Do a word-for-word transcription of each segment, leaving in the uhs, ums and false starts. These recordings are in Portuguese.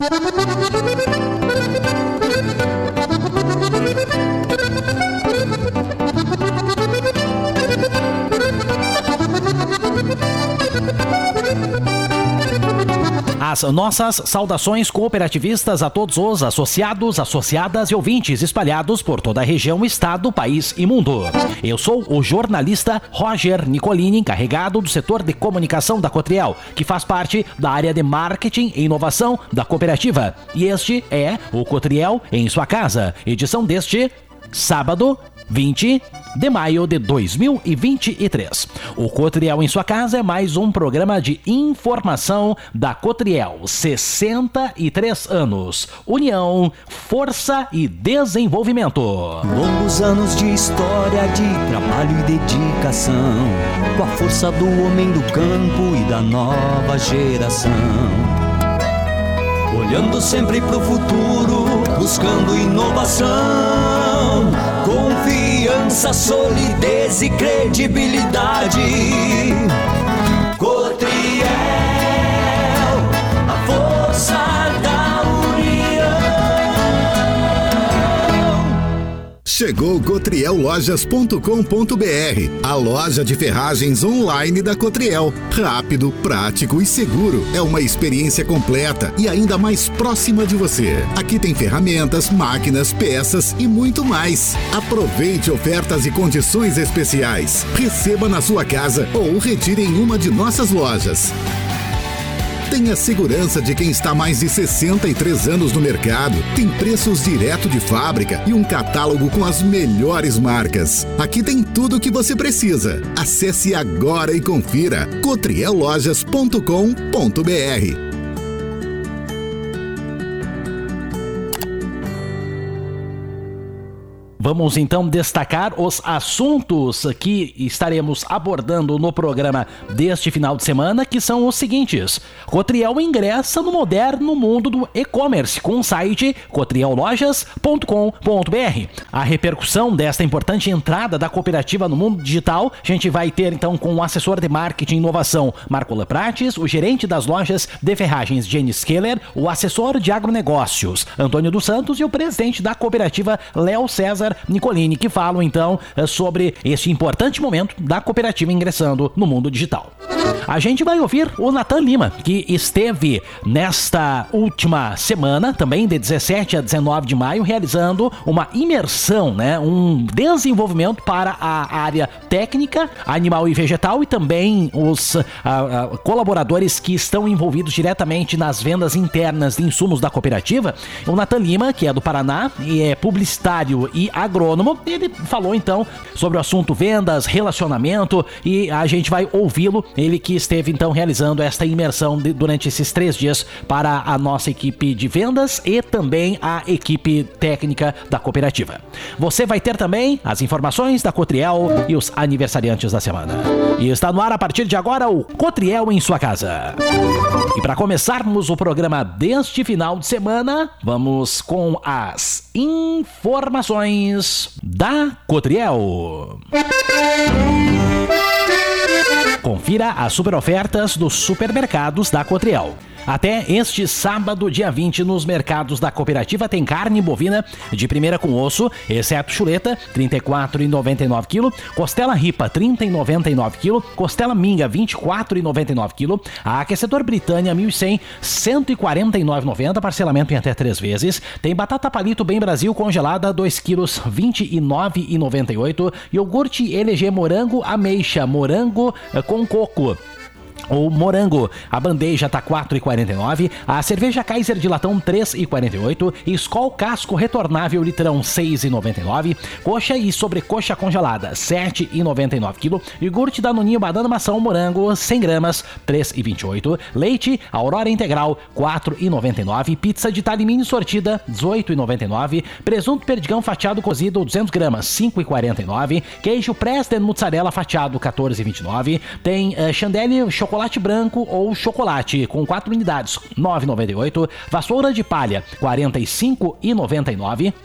As nossas saudações cooperativistas a todos os associados, associadas e ouvintes espalhados por toda a região, estado, país e mundo. Eu sou o jornalista Roger Nicolini, encarregado do setor de comunicação da Cotriel, que faz parte da área de marketing e inovação da cooperativa. E este é o Cotriel em sua casa, edição deste sábado, vinte de maio de dois mil e vinte e três. O Cotriel em sua casa é mais um programa de informação da Cotriel. sessenta e três anos. União, força e desenvolvimento. Longos anos de história, de trabalho e dedicação, com a força do homem do campo e da nova geração. Olhando sempre pro futuro, buscando inovação, confiança, solidez e credibilidade. Cotriel, a força da união. Chegou cotriel lojas ponto com ponto br, a loja de ferragens online da Cotriel. Rápido, prático e seguro. É uma experiência completa e ainda mais próxima de você. Aqui tem ferramentas, máquinas, peças e muito mais. Aproveite ofertas e condições especiais. Receba na sua casa ou retire em uma de nossas lojas. Tenha segurança de quem está há mais de sessenta e três anos no mercado. Tem preços direto de fábrica e um catálogo com as melhores marcas. Aqui tem tudo o que você precisa. Acesse agora e confira cotriel lojas ponto com ponto br. Vamos então destacar os assuntos que estaremos abordando no programa deste final de semana, que são os seguintes. Cotriel ingressa no moderno mundo do e-commerce com o site cotriel lojas ponto com ponto br. A repercussão desta importante entrada da cooperativa no mundo digital, a gente vai ter então com o assessor de marketing e inovação Marco Leprates, o gerente das lojas de ferragens Jenny Skeller, o assessor de agronegócios Antônio dos Santos e o presidente da cooperativa Léo César Nicolini, que falam então sobre este importante momento da cooperativa ingressando no mundo digital. A gente vai ouvir o Nathan Lima, que esteve nesta última semana, também de dezessete a dezenove de maio, realizando uma imersão, né, um desenvolvimento para a área técnica, animal e vegetal e também os uh, uh, colaboradores que estão envolvidos diretamente nas vendas internas de insumos da cooperativa. O Nathan Lima, que é do Paraná e é publicitário e agrônomo, ele falou então sobre o assunto vendas, relacionamento, e a gente vai ouvi-lo, ele que esteve então realizando esta imersão de, durante esses três dias para a nossa equipe de vendas e também a equipe técnica da cooperativa. Você vai ter também as informações da Cotriel e os aniversariantes da semana. E está no ar a partir de agora o Cotriel em sua casa. E para começarmos o programa deste final de semana, vamos com as informações da Cotriel. Confira as super ofertas dos supermercados da Cotriel. Até este sábado, dia vinte, nos mercados da cooperativa tem carne bovina de primeira com osso, exceto chuleta, trinta e quatro reais e noventa e nove centavos, costela ripa, trinta reais e noventa e nove centavos, costela minga, vinte e quatro reais e noventa e nove centavos, a aquecedor Britânia mil e cem, cento e quarenta e nove reais e noventa centavos, parcelamento em até três vezes, tem batata palito Bem Brasil congelada, dois quilos, vinte e nove reais e noventa e oito centavos, iogurte L G morango ameixa, morango com coco, ou morango, a bandeja tá quatro reais e quarenta e nove centavos, a cerveja Kaiser de latão três reais e quarenta e oito centavos, Skol casco retornável litrão seis reais e noventa e nove centavos, coxa e sobrecoxa congelada sete reais e noventa e nove centavos, iogurte Danoninho banana maçã morango cem gramas três reais e vinte e oito centavos, leite Aurora integral quatro reais e noventa e nove centavos, pizza de talhe mini sortida dezoito reais e noventa e nove centavos, presunto perdigão fatiado cozido duzentas gramas cinco reais e quarenta e nove centavos, queijo Preston mozzarella fatiado quatorze reais e vinte e nove centavos, tem uh, chandelle chocolate branco ou chocolate com quatro unidades, nove reais e noventa e oito centavos, vassoura de palha, quarenta e cinco reais e noventa e nove centavos,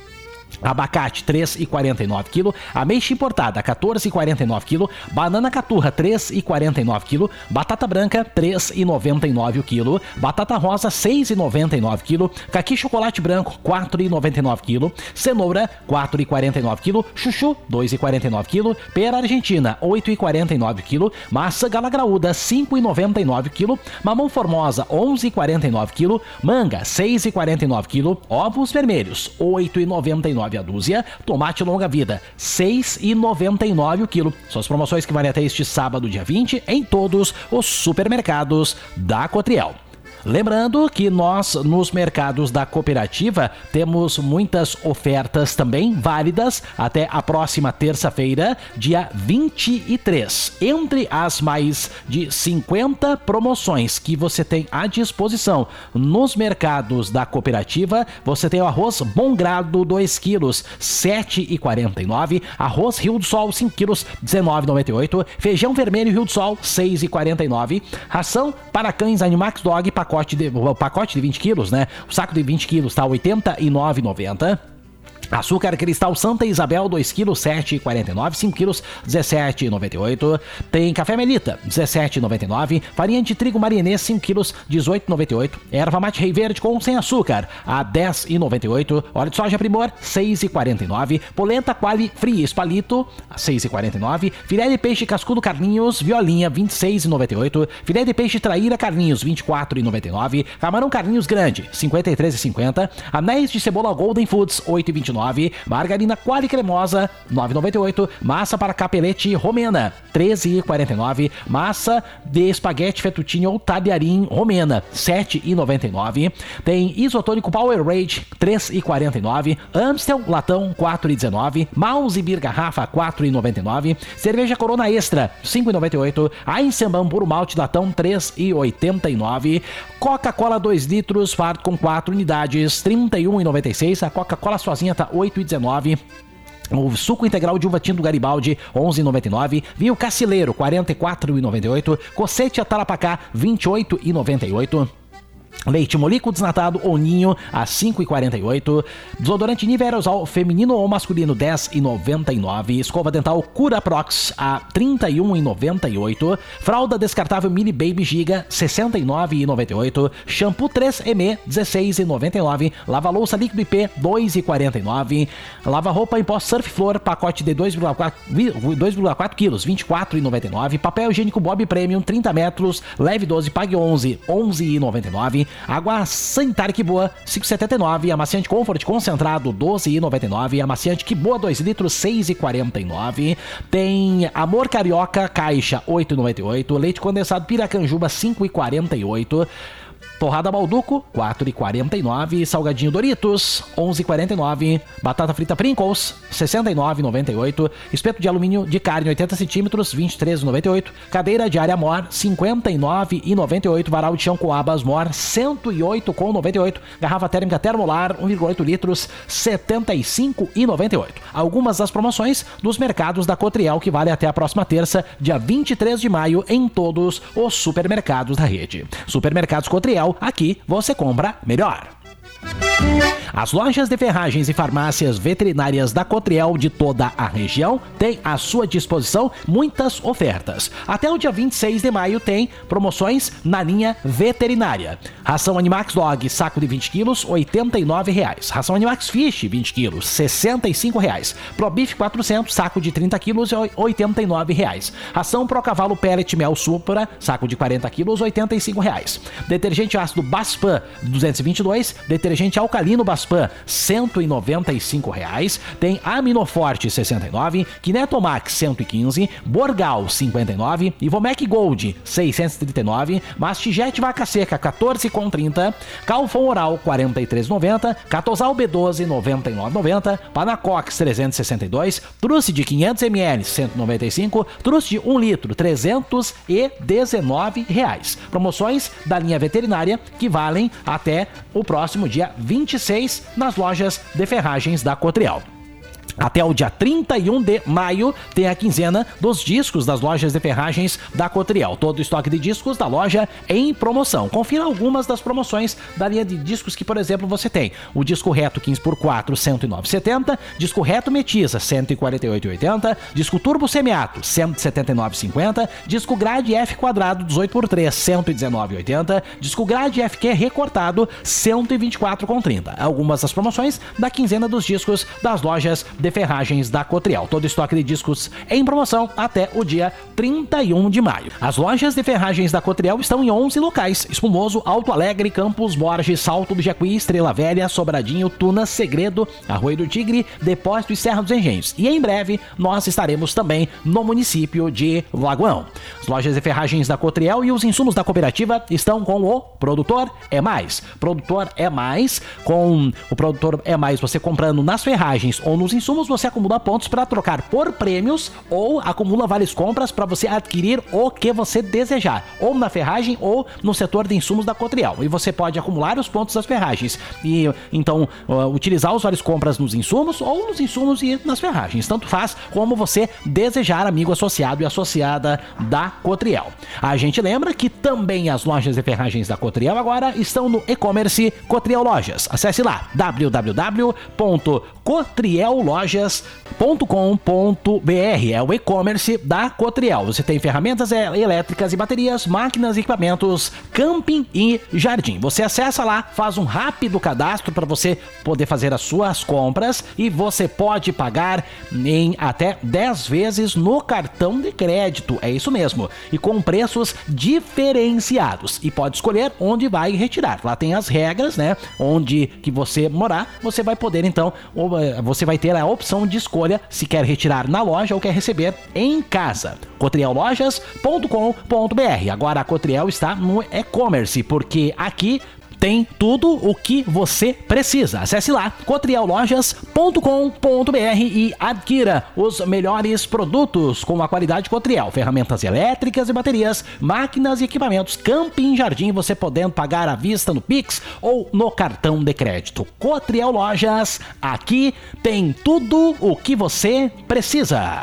Abacate três reais e quarenta e nove centavos quilo, ameixa importada quatorze reais e quarenta e nove centavos quilo, banana caturra três reais e quarenta e nove centavos quilo, batata branca três reais e noventa e nove centavos o quilo, batata rosa seis reais e noventa e nove centavos quilo, caqui chocolate branco quatro reais e noventa e nove centavos quilo, cenoura quatro reais e quarenta e nove centavos quilo, chuchu dois reais e quarenta e nove centavos quilo, pera argentina oito reais e quarenta e nove centavos quilo, maçã gala graúda cinco reais e noventa e nove centavos quilo, mamão formosa onze reais e quarenta e nove centavos quilo, manga seis reais e quarenta e nove centavos quilo, ovos vermelhos oito reais e noventa e nove centavos a dúzia, tomate longa vida seis reais e noventa e nove centavos o quilo. São as promoções que valem até este sábado, dia vinte, em todos os supermercados da Cotriel. Lembrando que nós, nos mercados da cooperativa, temos muitas ofertas também válidas até a próxima terça-feira, dia vinte e três. Entre as mais de cinquenta promoções que você tem à disposição nos mercados da cooperativa, você tem o arroz Bom Grado dois quilos, sete reais e quarenta e nove centavos, arroz Rio do Sol cinco quilos, dezenove reais e noventa e oito centavos, feijão vermelho Rio do Sol seis reais e quarenta e nove centavos, ração para cães Animax Dog pacote Pacote de, o pacote de vinte quilos, né? O saco de vinte quilos tá oitenta e nove reais e noventa centavos. Açúcar cristal Santa Isabel dois quilos, sete reais e quarenta e nove centavos, cinco quilos, dezessete reais e noventa e oito centavos. Tem café Melita, dezessete reais e noventa e nove centavos. Farinha de trigo Marienês, cinco quilos, dezoito reais e noventa e oito centavos. Erva mate Rei Verde com sem açúcar, a dez reais e noventa e oito centavos. Óleo de soja Primor, seis reais e quarenta e nove centavos. Polenta Quali Fria Espalito, seis reais e quarenta e nove centavos. Filé de peixe cascudo Carlinhos, Violinha, vinte e seis reais e noventa e oito centavos. Filé de peixe Traíra Carlinhos, vinte e quatro reais e noventa e nove centavos. Camarão Carlinhos Grande, cinquenta e três reais e cinquenta centavos. Anéis de cebola Golden Foods, oito reais e vinte e nove centavos. Margarina Quali Cremosa, nove reais e noventa e oito centavos. Massa para capelete Romena, treze reais e quarenta e nove centavos. Massa de espaguete fettuccine ou talharim Romena, sete reais e noventa e nove centavos. Tem isotônico Power Rage, três reais e quarenta e nove centavos. Amstel Latão, quatro reais e dezenove centavos. Mouse Beer Garrafa, quatro reais e noventa e nove centavos. Cerveja Corona Extra, cinco reais e noventa e oito centavos. Eisenbahn Puro Malte Latão, três reais e oitenta e nove centavos. Coca-Cola dois litros, fardo com quatro unidades, trinta e um reais e noventa e seis centavos. A Coca-Cola sozinha tá oito reais e dezenove centavos. O suco integral de uva tinto Garibaldi, onze reais e noventa e nove centavos. Vinho Cacileiro, quarenta e quatro reais e noventa e oito centavos. Cocete Tarapacá, vinte e oito reais e noventa e oito centavos. Leite Molico desnatado ou ninho a cinco reais e quarenta e oito centavos. Desodorante Nivea Aerosol feminino ou masculino dez reais e noventa e nove centavos. Escova dental Cura Prox a trinta e um reais e noventa e oito centavos. Fralda descartável Mini Baby Giga sessenta e nove reais e noventa e oito centavos. Shampoo três M dezesseis reais e noventa e nove centavos. Lava louça líquido I P dois reais e quarenta e nove centavos. Lava roupa em pó Surf Flor pacote de dois vírgula quatro quilos, vinte e quatro reais e noventa e nove centavos. Papel higiênico Bob Premium trinta metros, leve doze, pague onze, onze reais e noventa e nove centavos. Água sanitária que boa, cinco reais e setenta e nove centavos. Amaciante Comfort concentrado, doze reais e noventa e nove centavos. Amaciante que boa, dois litros, seis reais e quarenta e nove centavos. Tem Amor Carioca, caixa, oito reais e noventa e oito centavos. Leite condensado Piracanjuba, cinco reais e quarenta e oito centavos. Torrada Balduco, quatro reais e quarenta e nove centavos. Salgadinho Doritos, onze reais e quarenta e nove centavos. Batata frita Pringles, sessenta e nove reais e noventa e oito centavos. Espeto de alumínio de carne, oitenta centímetros, vinte e três reais e noventa e oito centavos. Cadeira de área Mor, cinquenta e nove reais e noventa e oito centavos. Varal de chão com abas Mor, cento e oito reais e noventa e oito centavos. Garrafa térmica Termolar, um vírgula oito litros, setenta e cinco reais e noventa e oito centavos. Algumas das promoções dos mercados da Cotriel que vale até a próxima terça, dia vinte e três de maio, em todos os supermercados da rede. Supermercados Cotriel, aqui você compra melhor. As lojas de ferragens e farmácias veterinárias da Cotriel de toda a região têm à sua disposição muitas ofertas. Até o dia vinte e seis de maio tem promoções na linha veterinária. Ração Animax Dog, saco de vinte quilos, oitenta e nove reais. Ração Animax Fish, vinte quilos, sessenta e cinco reais. Pro Beef quatrocentos, saco de trinta quilos, oitenta e nove reais. Ração Pro Cavalo Pellet Mel Supra, saco de quarenta quilos, oitenta e cinco reais. Detergente ácido Baspan, duzentos e vinte e dois. Detergente alcalino Baspan, cento e noventa e cinco reais. Tem Aminoforte, sessenta e nove. Kinetomax, cento e quinze. Borgal, cinquenta e nove. Ivomec Gold, seiscentos e trinta e nove. Mastigete Vaca Seca, quatorze reais e trinta. Calfon Oral, quarenta e três reais e noventa centavos. Catosal B doze, noventa e nove reais e noventa centavos. Panacox, trezentos e sessenta e dois. Truce de quinhentos mililitros, cento e noventa e cinco. Truce de um litro, trezentos e dezenove reais. Promoções da linha veterinária que valem até o próximo dia vinte e seis nas lojas de ferragens da Cotriel. Até o dia trinta e um de maio tem a quinzena dos discos das lojas de ferragens da Cotriel. Todo o estoque de discos da loja em promoção. Confira algumas das promoções da linha de discos que, por exemplo, você tem. O disco reto quinze por quatro, cento e nove reais e setenta centavos. Disco reto Metiza, cento e quarenta e oito reais e oitenta centavos. Disco turbo semiato, cento e setenta e nove reais e cinquenta centavos. Disco grade F quadrado, dezoito por três, cento e dezenove reais e oitenta centavos. Disco grade F Q recortado, cento e vinte e quatro reais e trinta centavos. Algumas das promoções da quinzena dos discos das lojas de ferragens da Cotriel. Todo estoque de discos em promoção até o dia trinta e um de maio. As lojas de ferragens da Cotriel estão em onze locais: Espumoso, Alto Alegre, Campos Borges, Salto do Jacuí, Estrela Velha, Sobradinho, Tuna, Segredo, Arroio do Tigre, Depósito e Serra dos Engenhos. E em breve nós estaremos também no município de Lagoão. As lojas de ferragens da Cotriel e os insumos da cooperativa estão com o Produtor é Mais. Produtor é Mais, com o Produtor é Mais, você comprando nas ferragens ou nos insumos, você acumula pontos para trocar por prêmios ou acumula várias compras para você adquirir o que você desejar, ou na ferragem ou no setor de insumos da Cotriel. E você pode acumular os pontos das ferragens e então uh, utilizar os vários compras nos insumos ou nos insumos e nas ferragens. Tanto faz como você desejar, amigo associado e associada da Cotriel. A gente lembra que também as lojas de ferragens da Cotriel agora estão no e-commerce Cotriel Lojas. Acesse lá w w w ponto cotriel lojas ponto com ponto b r. É o e-commerce da Cotriel. Você tem ferramentas elétricas e baterias, máquinas e equipamentos, camping e jardim. Você acessa lá, faz um rápido cadastro para você poder fazer as suas compras e você pode pagar em até dez vezes no cartão de crédito. É isso mesmo. E com preços diferenciados. E pode escolher onde vai retirar. Lá tem as regras, né? Onde que você morar, você vai poder então, você vai ter a opção de escolha se quer retirar na loja ou quer receber em casa. cotriel lojas ponto com ponto b r. Agora a Cotriel está no e-commerce, porque aqui tem tudo o que você precisa. Acesse lá cotriel lojas ponto com ponto b r e adquira os melhores produtos com a qualidade Cotriel. Ferramentas elétricas e baterias, máquinas e equipamentos, camping e jardim, você podendo pagar à vista no Pix ou no cartão de crédito. Cotriel Lojas, aqui tem tudo o que você precisa.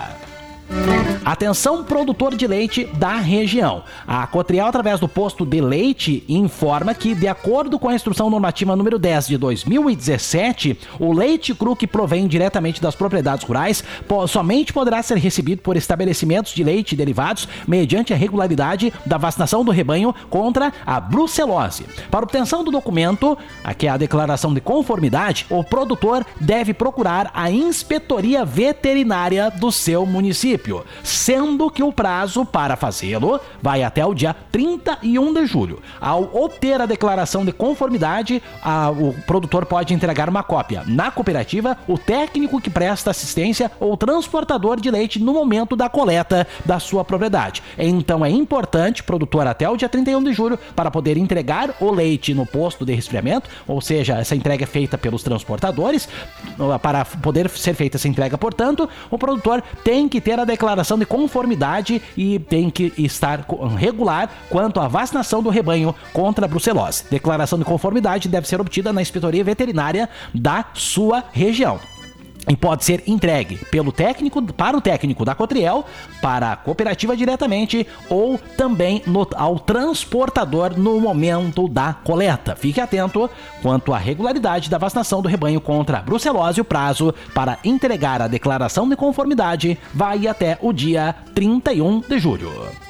Atenção, produtor de leite da região. A Cotriel, através do posto de leite, informa que, de acordo com a instrução normativa número dez de dois mil e dezessete, o leite cru que provém diretamente das propriedades rurais somente poderá ser recebido por estabelecimentos de leite e derivados mediante a regularidade da vacinação do rebanho contra a brucelose. Para obtenção do documento, aqui é a declaração de conformidade, o produtor deve procurar a inspetoria veterinária do seu município, sendo que o prazo para fazê-lo vai até o dia trinta e um de julho. Ao obter a declaração de conformidade, a, o produtor pode entregar uma cópia na cooperativa, o técnico que presta assistência ou transportador de leite no momento da coleta da sua propriedade. Então é importante, produtor, até o dia trinta e um de julho, para poder entregar o leite no posto de resfriamento, ou seja, essa entrega é feita pelos transportadores. Para poder ser feita essa entrega, portanto, o produtor tem que ter a declaração de conformidade e tem que estar regular quanto à vacinação do rebanho contra a brucelose. Declaração de conformidade deve ser obtida na inspetoria veterinária da sua região. E pode ser entregue pelo técnico, para o técnico da Cotriel, para a cooperativa diretamente ou também no, ao transportador no momento da coleta. Fique atento quanto à regularidade da vacinação do rebanho contra a brucelose. O prazo para entregar a declaração de conformidade vai até o dia trinta e um de julho.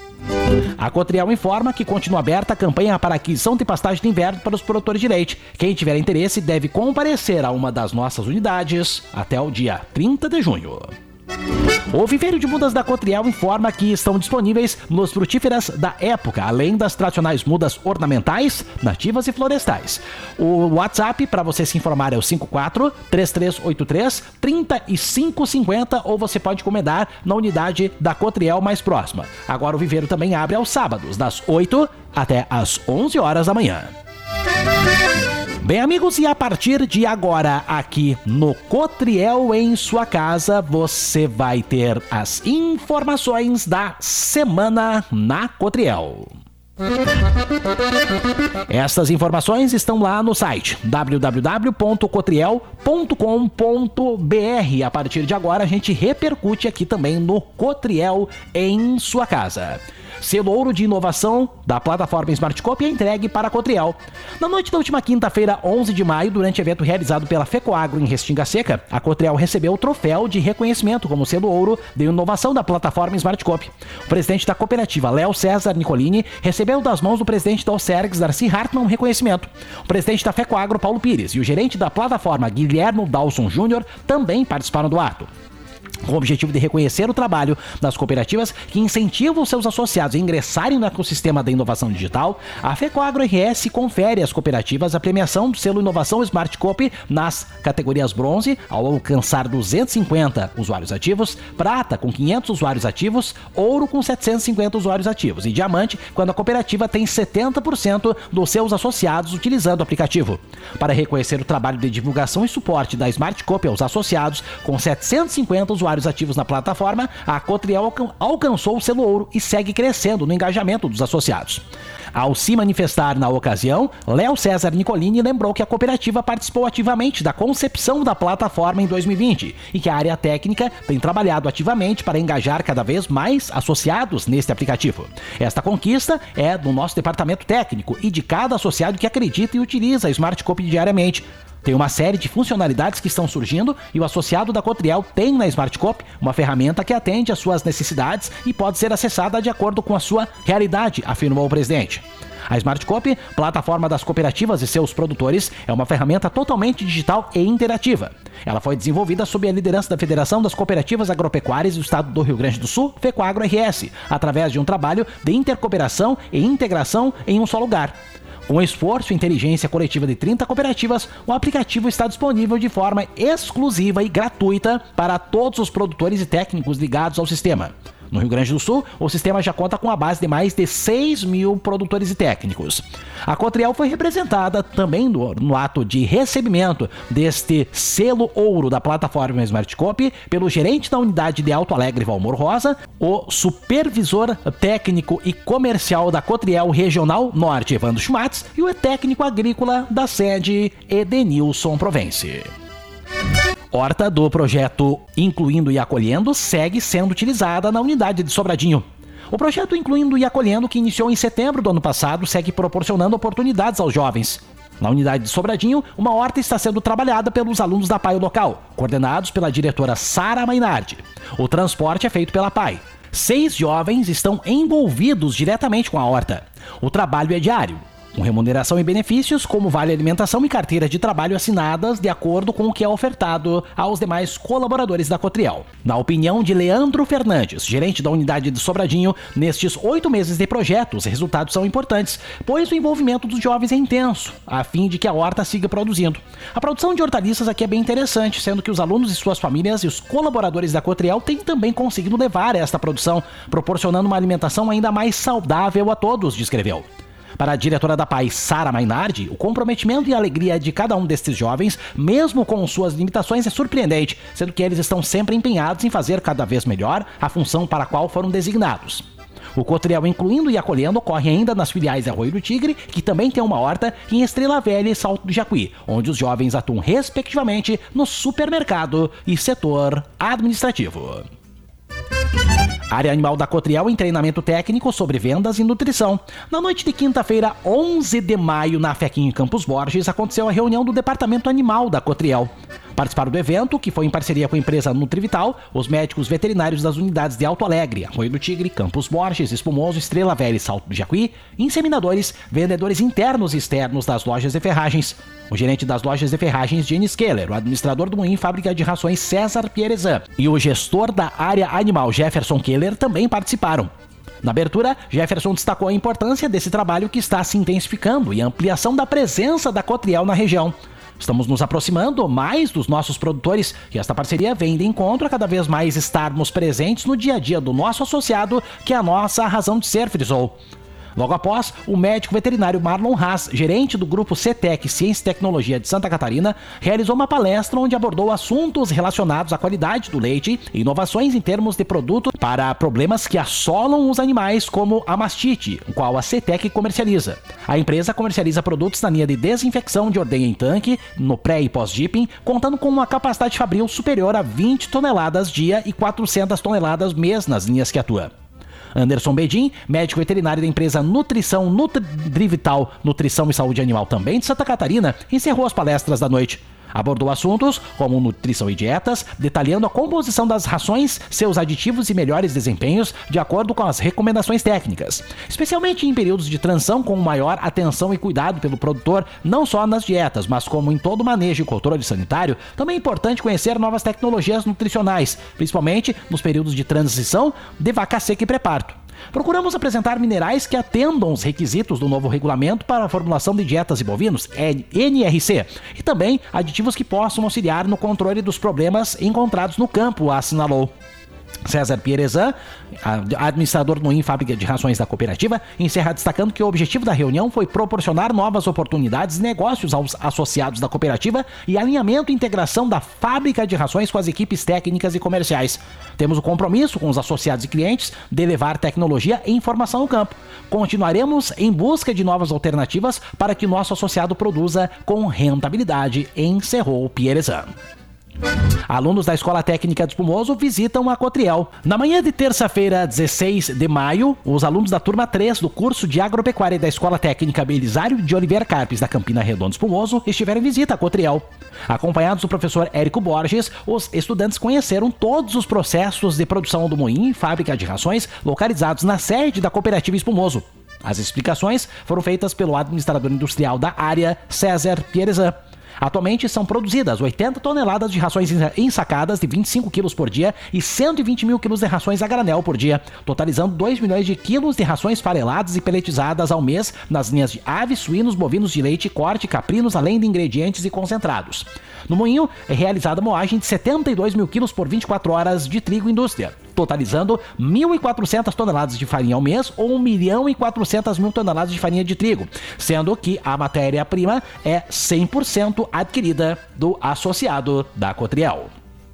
A Cotriel informa que continua aberta a campanha para aquisição de pastagem de inverno para os produtores de leite. Quem tiver interesse deve comparecer a uma das nossas unidades até o dia trinta de junho. O Viveiro de Mudas da Cotriel informa que estão disponíveis nos frutíferas da época, além das tradicionais mudas ornamentais, nativas e florestais. O WhatsApp para você se informar é o cinco quatro, três três oito três, três cinco cinco zero ou você pode encomendar na unidade da Cotriel mais próxima. Agora o Viveiro também abre aos sábados, das oito até as onze horas da manhã. Bem, amigos, e a partir de agora, aqui no Cotriel em sua casa, você vai ter as informações da semana na Cotriel. Estas informações estão lá no site w w w ponto cotriel ponto com ponto b r. A partir de agora a gente repercute aqui também no Cotriel em sua casa. Selo ouro de inovação da plataforma Smartcope é entregue para a Cotriel. Na noite da última quinta-feira, onze de maio, durante evento realizado pela FECOAGRO em Restinga Seca, a Cotriel recebeu o troféu de reconhecimento como selo ouro de inovação da plataforma Smartcope. O presidente da cooperativa, Léo César Nicolini, recebeu das mãos do presidente da Osergs, Darcy Hartmann, o reconhecimento. O presidente da FECOAGRO, Paulo Pires, e o gerente da plataforma, Guilherme Dawson Júnior, também participaram do ato. Com o objetivo de reconhecer o trabalho das cooperativas que incentivam seus associados a ingressarem no ecossistema da inovação digital, a FECOAGRO R S confere às cooperativas a premiação do selo Inovação Smartcope nas categorias bronze, ao alcançar duzentos e cinquenta usuários ativos, prata com quinhentos usuários ativos, ouro com setecentos e cinquenta usuários ativos e diamante quando a cooperativa tem setenta por cento dos seus associados utilizando o aplicativo. Para reconhecer o trabalho de divulgação e suporte da Smartcope aos associados, com setecentos e cinquenta usuários ativos na plataforma, a Cotriel alcançou o selo ouro e segue crescendo no engajamento dos associados. Ao se manifestar na ocasião, Léo César Nicolini lembrou que a cooperativa participou ativamente da concepção da plataforma em dois mil e vinte e que a área técnica tem trabalhado ativamente para engajar cada vez mais associados neste aplicativo. Esta conquista é do nosso departamento técnico e de cada associado que acredita e utiliza a Smartcope diariamente. Tem uma série de funcionalidades que estão surgindo e o associado da Cotriel tem na Smartcope uma ferramenta que atende às suas necessidades e pode ser acessada de acordo com a sua realidade, afirmou o presidente. A Smartcope, plataforma das cooperativas e seus produtores, é uma ferramenta totalmente digital e interativa. Ela foi desenvolvida sob a liderança da Federação das Cooperativas Agropecuárias do Estado do Rio Grande do Sul, FECOAGRO R S, através de um trabalho de intercooperação e integração em um só lugar. Com esforço e inteligência coletiva de trinta cooperativas, o aplicativo está disponível de forma exclusiva e gratuita para todos os produtores e técnicos ligados ao sistema. No Rio Grande do Sul, o sistema já conta com a base de mais de seis mil produtores e técnicos. A Cotriel foi representada também no, no ato de recebimento deste selo ouro da plataforma Smartcope pelo gerente da unidade de Alto Alegre, Valmor Rosa, o supervisor técnico e comercial da Cotriel Regional Norte, Evandro Schmatz, e o técnico agrícola da sede, Edenilson Provence. Horta do projeto Incluindo e Acolhendo segue sendo utilizada na unidade de Sobradinho. O projeto Incluindo e Acolhendo, que iniciou em setembro do ano passado, segue proporcionando oportunidades aos jovens. Na unidade de Sobradinho, uma horta está sendo trabalhada pelos alunos da P A I local, coordenados pela diretora Sara Mainardi. O transporte é feito pela P A I. Seis jovens estão envolvidos diretamente com a horta. O trabalho é diário, com remuneração e benefícios como vale alimentação e carteira de trabalho assinadas de acordo com o que é ofertado aos demais colaboradores da Cotriel. Na opinião de Leandro Fernandes, gerente da unidade de Sobradinho, nestes oito meses de projeto, os resultados são importantes, pois o envolvimento dos jovens é intenso, a fim de que a horta siga produzindo. A produção de hortaliças aqui é bem interessante, sendo que os alunos e suas famílias e os colaboradores da Cotriel têm também conseguido levar esta produção, proporcionando uma alimentação ainda mais saudável a todos, descreveu. Para a diretora da P A I, Sara Mainardi, o comprometimento e a alegria de cada um destes jovens, mesmo com suas limitações, é surpreendente, sendo que eles estão sempre empenhados em fazer cada vez melhor a função para a qual foram designados. O Cotriel Incluindo e Acolhendo ocorre ainda nas filiais Arroio do Tigre, que também tem uma horta, e em Estrela Velha e Salto do Jacuí, onde os jovens atuam respectivamente no supermercado e setor administrativo. Área Animal da Cotriel em treinamento técnico sobre vendas e nutrição. Na noite de quinta-feira, onze de maio, na Fequim em Campos Borges, aconteceu a reunião do Departamento Animal da Cotriel. Participaram do evento, que foi em parceria com a empresa Nutrivital, os médicos veterinários das unidades de Alto Alegre, Arroio do Tigre, Campos Borges, Espumoso, Estrela Velha e Salto do Jacuí, inseminadores, vendedores internos e externos das lojas de ferragens, o gerente das lojas de ferragens, Jenny Skeller, o administrador do Moinho Fábrica de Rações, César Pierezan, e o gestor da área animal, Jefferson Keller, também participaram. Na abertura, Jefferson destacou a importância desse trabalho que está se intensificando e a ampliação da presença da Cotriel na região. Estamos nos aproximando mais dos nossos produtores e esta parceria vem de encontro a cada vez mais estarmos presentes no dia a dia do nosso associado, que é a nossa razão de ser, frisou. Logo após, o médico veterinário Marlon Haas, gerente do grupo CETEC Ciência e Tecnologia de Santa Catarina, realizou uma palestra onde abordou assuntos relacionados à qualidade do leite e inovações em termos de produtos para problemas que assolam os animais, como a mastite, o qual a CETEC comercializa. A empresa comercializa produtos na linha de desinfecção de ordenha em tanque, no pré e pós-dipping, contando com uma capacidade fabril superior a vinte toneladas dia e quatrocentas toneladas mês nas linhas que atua. Anderson Bedin, médico veterinário da empresa Nutrição Nutrivital Nutrição e Saúde Animal, também de Santa Catarina, encerrou as palestras da noite. Abordou assuntos como nutrição e dietas, detalhando a composição das rações, seus aditivos e melhores desempenhos de acordo com as recomendações técnicas, especialmente em períodos de transição com maior atenção e cuidado pelo produtor, não só nas dietas, mas como em todo o manejo e controle sanitário. Também é importante conhecer novas tecnologias nutricionais, principalmente nos períodos de transição de vaca seca e pré-parto. Procuramos apresentar minerais que atendam os requisitos do novo regulamento para a formulação de dietas de bovinos, N R C, e também aditivos que possam auxiliar no controle dos problemas encontrados no campo, assinalou. César Pierezan, administrador no I N Fábrica de Rações da cooperativa, encerra destacando que o objetivo da reunião foi proporcionar novas oportunidades de negócios aos associados da cooperativa e alinhamento e integração da fábrica de rações com as equipes técnicas e comerciais. Temos o compromisso com os associados e clientes de levar tecnologia e informação ao campo. Continuaremos em busca de novas alternativas para que nosso associado produza com rentabilidade, encerrou Pierezan. Alunos da Escola Técnica de Espumoso visitam a Cotriel. Na manhã de terça-feira, dezesseis de maio, os alunos da turma três do curso de Agropecuária da Escola Técnica Belisário de Oliveira Carpes, da Campina Redonda Espumoso, estiveram em visita a Cotriel. Acompanhados do professor Érico Borges, os estudantes conheceram todos os processos de produção do moinho e fábrica de rações localizados na sede da Cooperativa Espumoso. As explicações foram feitas pelo administrador industrial da área, César Pierezan. Atualmente são produzidas oitenta toneladas de rações ensacadas de vinte e cinco quilos por dia e cento e vinte mil quilos de rações a granel por dia, totalizando dois milhões de quilos de rações fareladas e peletizadas ao mês nas linhas de aves, suínos, bovinos de leite, corte, caprinos, além de ingredientes e concentrados. No moinho é realizada a moagem de setenta e dois mil quilos por vinte e quatro horas de trigo indústria, totalizando mil e quatrocentas toneladas de farinha ao mês ou um milhão e quatrocentas mil toneladas de farinha de trigo, sendo que a matéria-prima é cem por cento adquirida do associado da Cotriel.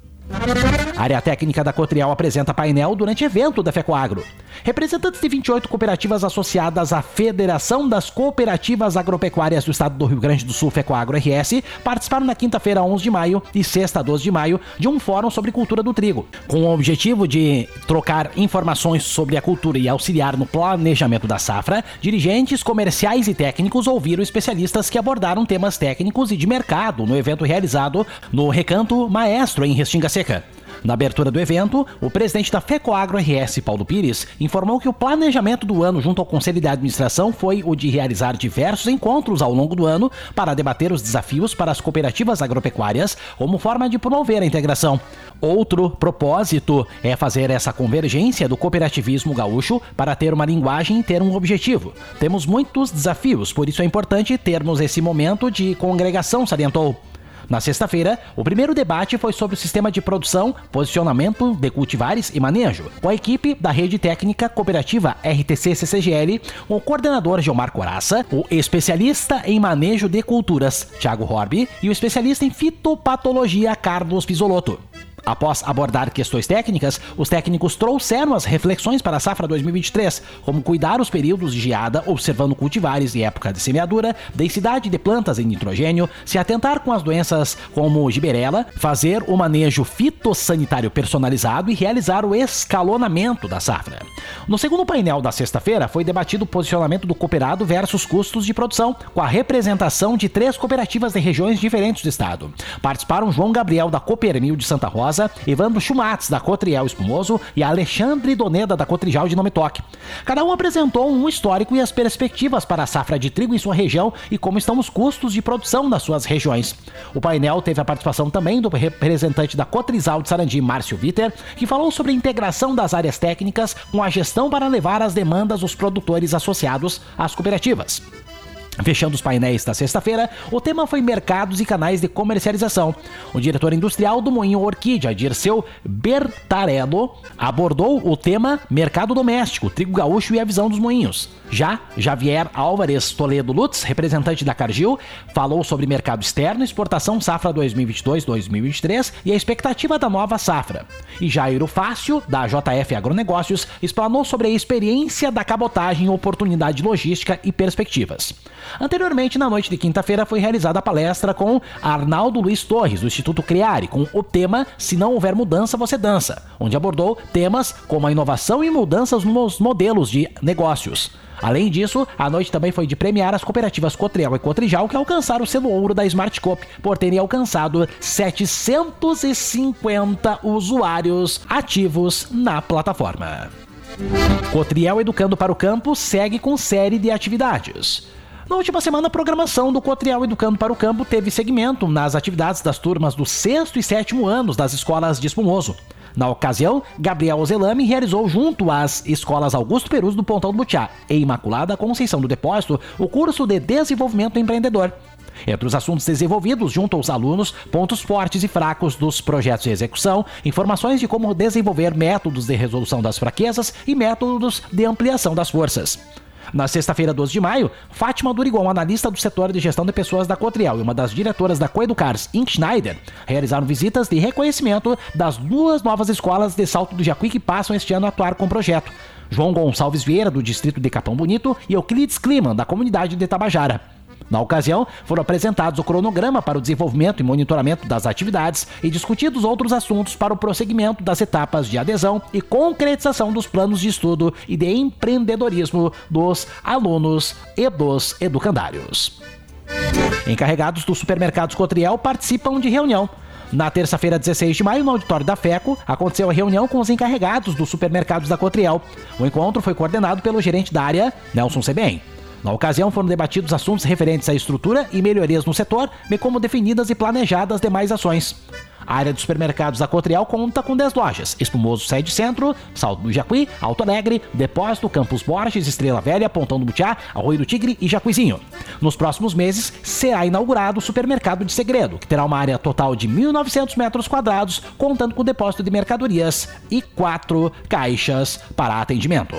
A área técnica da Cotriel apresenta painel durante evento da FECOAGRO. Representantes de vinte e oito cooperativas associadas à Federação das Cooperativas Agropecuárias do Estado do Rio Grande do Sul, FECOAGRO R S, participaram na quinta-feira, onze de maio e sexta, doze de maio, de um fórum sobre cultura do trigo, com o objetivo de trocar informações sobre a cultura e auxiliar no planejamento da safra. Dirigentes comerciais e técnicos ouviram especialistas que abordaram temas técnicos e de mercado no evento realizado no Recanto Maestro, em Restinga Seca. Na abertura do evento, o presidente da FECOAGRO R S, Paulo Pires, informou que o planejamento do ano junto ao Conselho de Administração foi o de realizar diversos encontros ao longo do ano para debater os desafios para as cooperativas agropecuárias como forma de promover a integração. Outro propósito é fazer essa convergência do cooperativismo gaúcho para ter uma linguagem e ter um objetivo. Temos muitos desafios, por isso é importante termos esse momento de congregação, salientou. Na sexta-feira, o primeiro debate foi sobre o sistema de produção, posicionamento de cultivares e manejo, com a equipe da Rede Técnica Cooperativa R T C C C G L, o coordenador Gilmar Coraça, o especialista em manejo de culturas, Thiago Horby, e o especialista em fitopatologia, Carlos Pisolotto. Após abordar questões técnicas, os técnicos trouxeram as reflexões para a safra dois mil e vinte e três, como cuidar os períodos de geada, observando cultivares e época de semeadura, densidade de plantas em nitrogênio, se atentar com as doenças como giberela, fazer o manejo fitossanitário personalizado e realizar o escalonamento da safra. No segundo painel da sexta-feira, foi debatido o posicionamento do cooperado versus custos de produção, com a representação de três cooperativas de regiões diferentes do estado. Participaram João Gabriel, da Coopermil de Santa Rosa, Evandro Schumatz, da Cotriel Espumoso, e Alexandre Doneda, da Cotrijal de Nome Toque. Cada um apresentou um histórico e as perspectivas para a safra de trigo em sua região e como estão os custos de produção nas suas regiões. O painel teve a participação também do representante da Cotrizal de Sarandi, Márcio Viter, que falou sobre a integração das áreas técnicas com a gestão para levar as demandas dos produtores associados às cooperativas. Fechando os painéis da sexta-feira, o tema foi mercados e canais de comercialização. O diretor industrial do Moinho Orquídea, Dirceu Bertarello, abordou o tema mercado doméstico, trigo gaúcho e a visão dos moinhos. Já Javier Álvares Toledo Lutz, representante da Cargill, falou sobre mercado externo, exportação safra dois mil e vinte e dois dois mil e vinte e três e a expectativa da nova safra. E Jairo Fácio, da J F Agronegócios, explanou sobre a experiência da cabotagem, oportunidade logística e perspectivas. Anteriormente, na noite de quinta-feira, foi realizada a palestra com Arnaldo Luiz Torres, do Instituto Criare, com o tema Se Não Houver Mudança, Você Dança, onde abordou temas como a inovação e mudanças nos modelos de negócios. Além disso, a noite também foi de premiar as cooperativas Cotriel e Cotrijal, que alcançaram o selo ouro da Smart Coop, por terem alcançado setecentos e cinquenta usuários ativos na plataforma. Cotriel Educando para o Campo segue com série de atividades. Na última semana, a programação do Cotriel Educando para o Campo teve segmento nas atividades das turmas do sexto e sétimo anos das escolas de Espumoso. Na ocasião, Gabriel Ozelami realizou junto às escolas Augusto Perus do Pontão do Butiá e Imaculada Conceição do Depósito o curso de Desenvolvimento Empreendedor. Entre os assuntos desenvolvidos junto aos alunos, pontos fortes e fracos dos projetos de execução, informações de como desenvolver métodos de resolução das fraquezas e métodos de ampliação das forças. Na sexta-feira, doze de maio, Fátima Durigon, analista do setor de gestão de pessoas da Cotriel e uma das diretoras da Coeducars, Inc. Schneider, realizaram visitas de reconhecimento das duas novas escolas de Salto do Jacuí que passam este ano a atuar com o projeto. João Gonçalves Vieira, do distrito de Capão Bonito, e Euclides Kliman, da comunidade de Tabajara. Na ocasião, foram apresentados o cronograma para o desenvolvimento e monitoramento das atividades e discutidos outros assuntos para o prosseguimento das etapas de adesão e concretização dos planos de estudo e de empreendedorismo dos alunos e dos educandários. Encarregados dos supermercados Cotriel participam de reunião. Na terça-feira, dezesseis de maio, no auditório da FECO, aconteceu a reunião com os encarregados dos supermercados da Cotriel. O encontro foi coordenado pelo gerente da área, Nelson Sebem. Na ocasião, foram debatidos assuntos referentes à estrutura e melhorias no setor, bem como definidas e planejadas demais ações. A área de supermercados da Cotriel conta com dez lojas: Espumoso Sede Centro, Salto do Jacuí, Alto Alegre, Depósito, Campos Borges, Estrela Velha, Pontão do Butiá, Arroio do Tigre e Jacuizinho. Nos próximos meses, será inaugurado o Supermercado de Segredo, que terá uma área total de mil e novecentos metros quadrados, contando com depósito de mercadorias e quatro caixas para atendimento.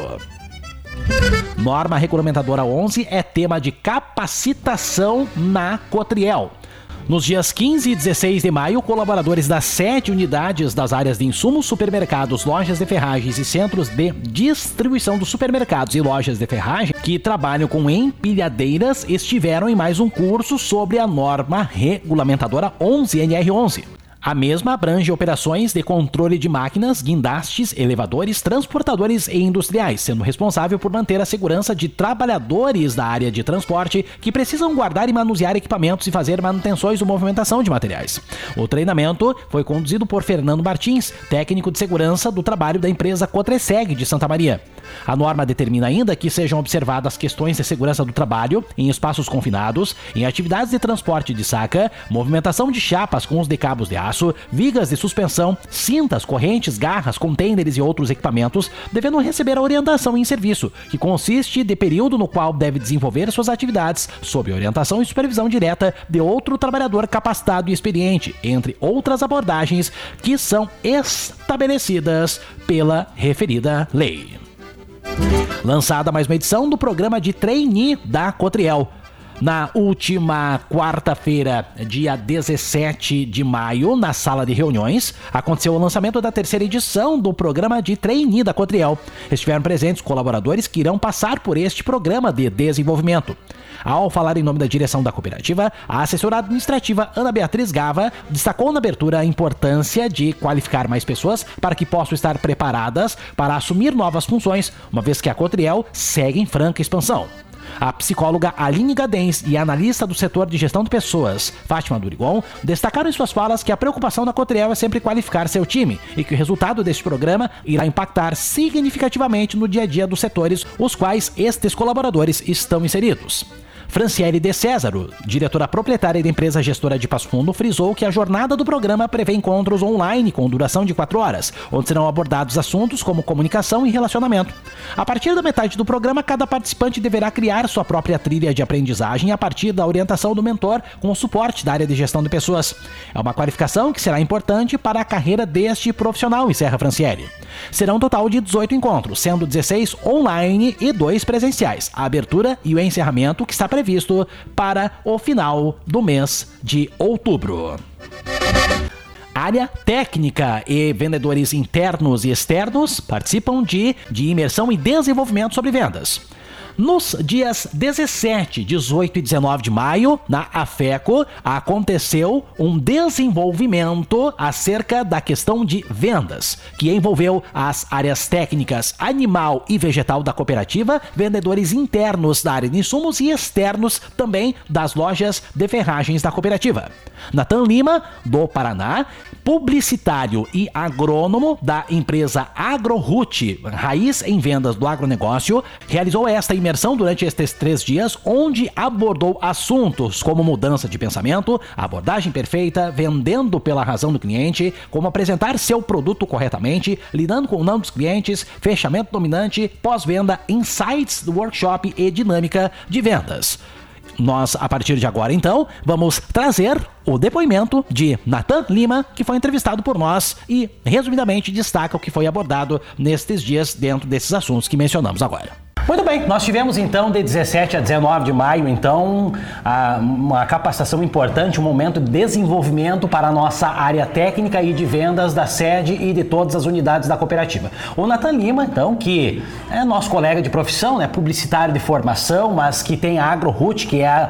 Norma Regulamentadora onze é tema de capacitação na Cotriel. Nos dias quinze e dezesseis de maio, colaboradores das sete unidades das áreas de insumos, supermercados, lojas de ferragens e centros de distribuição dos supermercados e lojas de ferragem que trabalham com empilhadeiras estiveram em mais um curso sobre a Norma Regulamentadora onze N R onze. A mesma abrange operações de controle de máquinas, guindastes, elevadores, transportadores e industriais, sendo responsável por manter a segurança de trabalhadores da área de transporte que precisam guardar e manusear equipamentos e fazer manutenções ou movimentação de materiais. O treinamento foi conduzido por Fernando Martins, técnico de segurança do trabalho da empresa Cotreseg de Santa Maria. A norma determina ainda que sejam observadas questões de segurança do trabalho em espaços confinados, em atividades de transporte de saca, movimentação de chapas com os de cabos de aço, vigas de suspensão, cintas, correntes, garras, contêineres e outros equipamentos, devendo receber a orientação em serviço, que consiste de período no qual deve desenvolver suas atividades sob orientação e supervisão direta de outro trabalhador capacitado e experiente, entre outras abordagens que são estabelecidas pela referida lei. Lançada mais uma edição do programa de trainee da Cotriel. Na última quarta-feira, dia dezessete de maio, na sala de reuniões, aconteceu o lançamento da terceira edição do programa de trainee da Cotriel. Estiveram presentes colaboradores que irão passar por este programa de desenvolvimento. Ao falar em nome da direção da cooperativa, a assessora administrativa Ana Beatriz Gava destacou na abertura a importância de qualificar mais pessoas para que possam estar preparadas para assumir novas funções, uma vez que a Cotriel segue em franca expansão. A psicóloga Aline Gadens e a analista do setor de gestão de pessoas, Fátima Durigon, destacaram em suas falas que a preocupação da Cotriel é sempre qualificar seu time e que o resultado deste programa irá impactar significativamente no dia a dia dos setores os quais estes colaboradores estão inseridos. Franciele de Césaro, diretora proprietária da empresa gestora de Passo Fundo, frisou que a jornada do programa prevê encontros online com duração de quatro horas, onde serão abordados assuntos como comunicação e relacionamento. A partir da metade do programa, cada participante deverá criar sua própria trilha de aprendizagem a partir da orientação do mentor com o suporte da área de gestão de pessoas. É uma qualificação que será importante para a carreira deste profissional, encerra Franciele. Serão um total de dezoito encontros, sendo dezesseis online e dois presenciais. A abertura e o encerramento que está previsto para o final do mês de outubro. Área técnica e vendedores internos e externos participam de, de imersão e desenvolvimento sobre vendas. Nos dias dezessete, dezoito e dezenove de maio, na AFECO, aconteceu um desenvolvimento acerca da questão de vendas, que envolveu as áreas técnicas animal e vegetal da cooperativa, vendedores internos da área de insumos e externos também das lojas de ferragens da cooperativa. Nathan Lima, do Paraná, publicitário e agrônomo da empresa AgroRoot, raiz em vendas do agronegócio, realizou esta imersão durante estes três dias, onde abordou assuntos como mudança de pensamento, abordagem perfeita, vendendo pela razão do cliente, como apresentar seu produto corretamente, lidando com o não dos clientes, fechamento dominante, pós-venda, insights do workshop e dinâmica de vendas. Nós, a partir de agora, então, vamos trazer o depoimento de Nathan Lima, que foi entrevistado por nós e, resumidamente, destaca o que foi abordado nestes dias dentro desses assuntos que mencionamos agora. Muito bem, nós tivemos então de dezessete a dezenove de maio, então, uma capacitação importante, um momento de desenvolvimento para a nossa área técnica e de vendas da sede e de todas as unidades da cooperativa. O Nathan Lima, então, que é nosso colega de profissão, né, publicitário de formação, mas que tem a AgroRoot, que é a,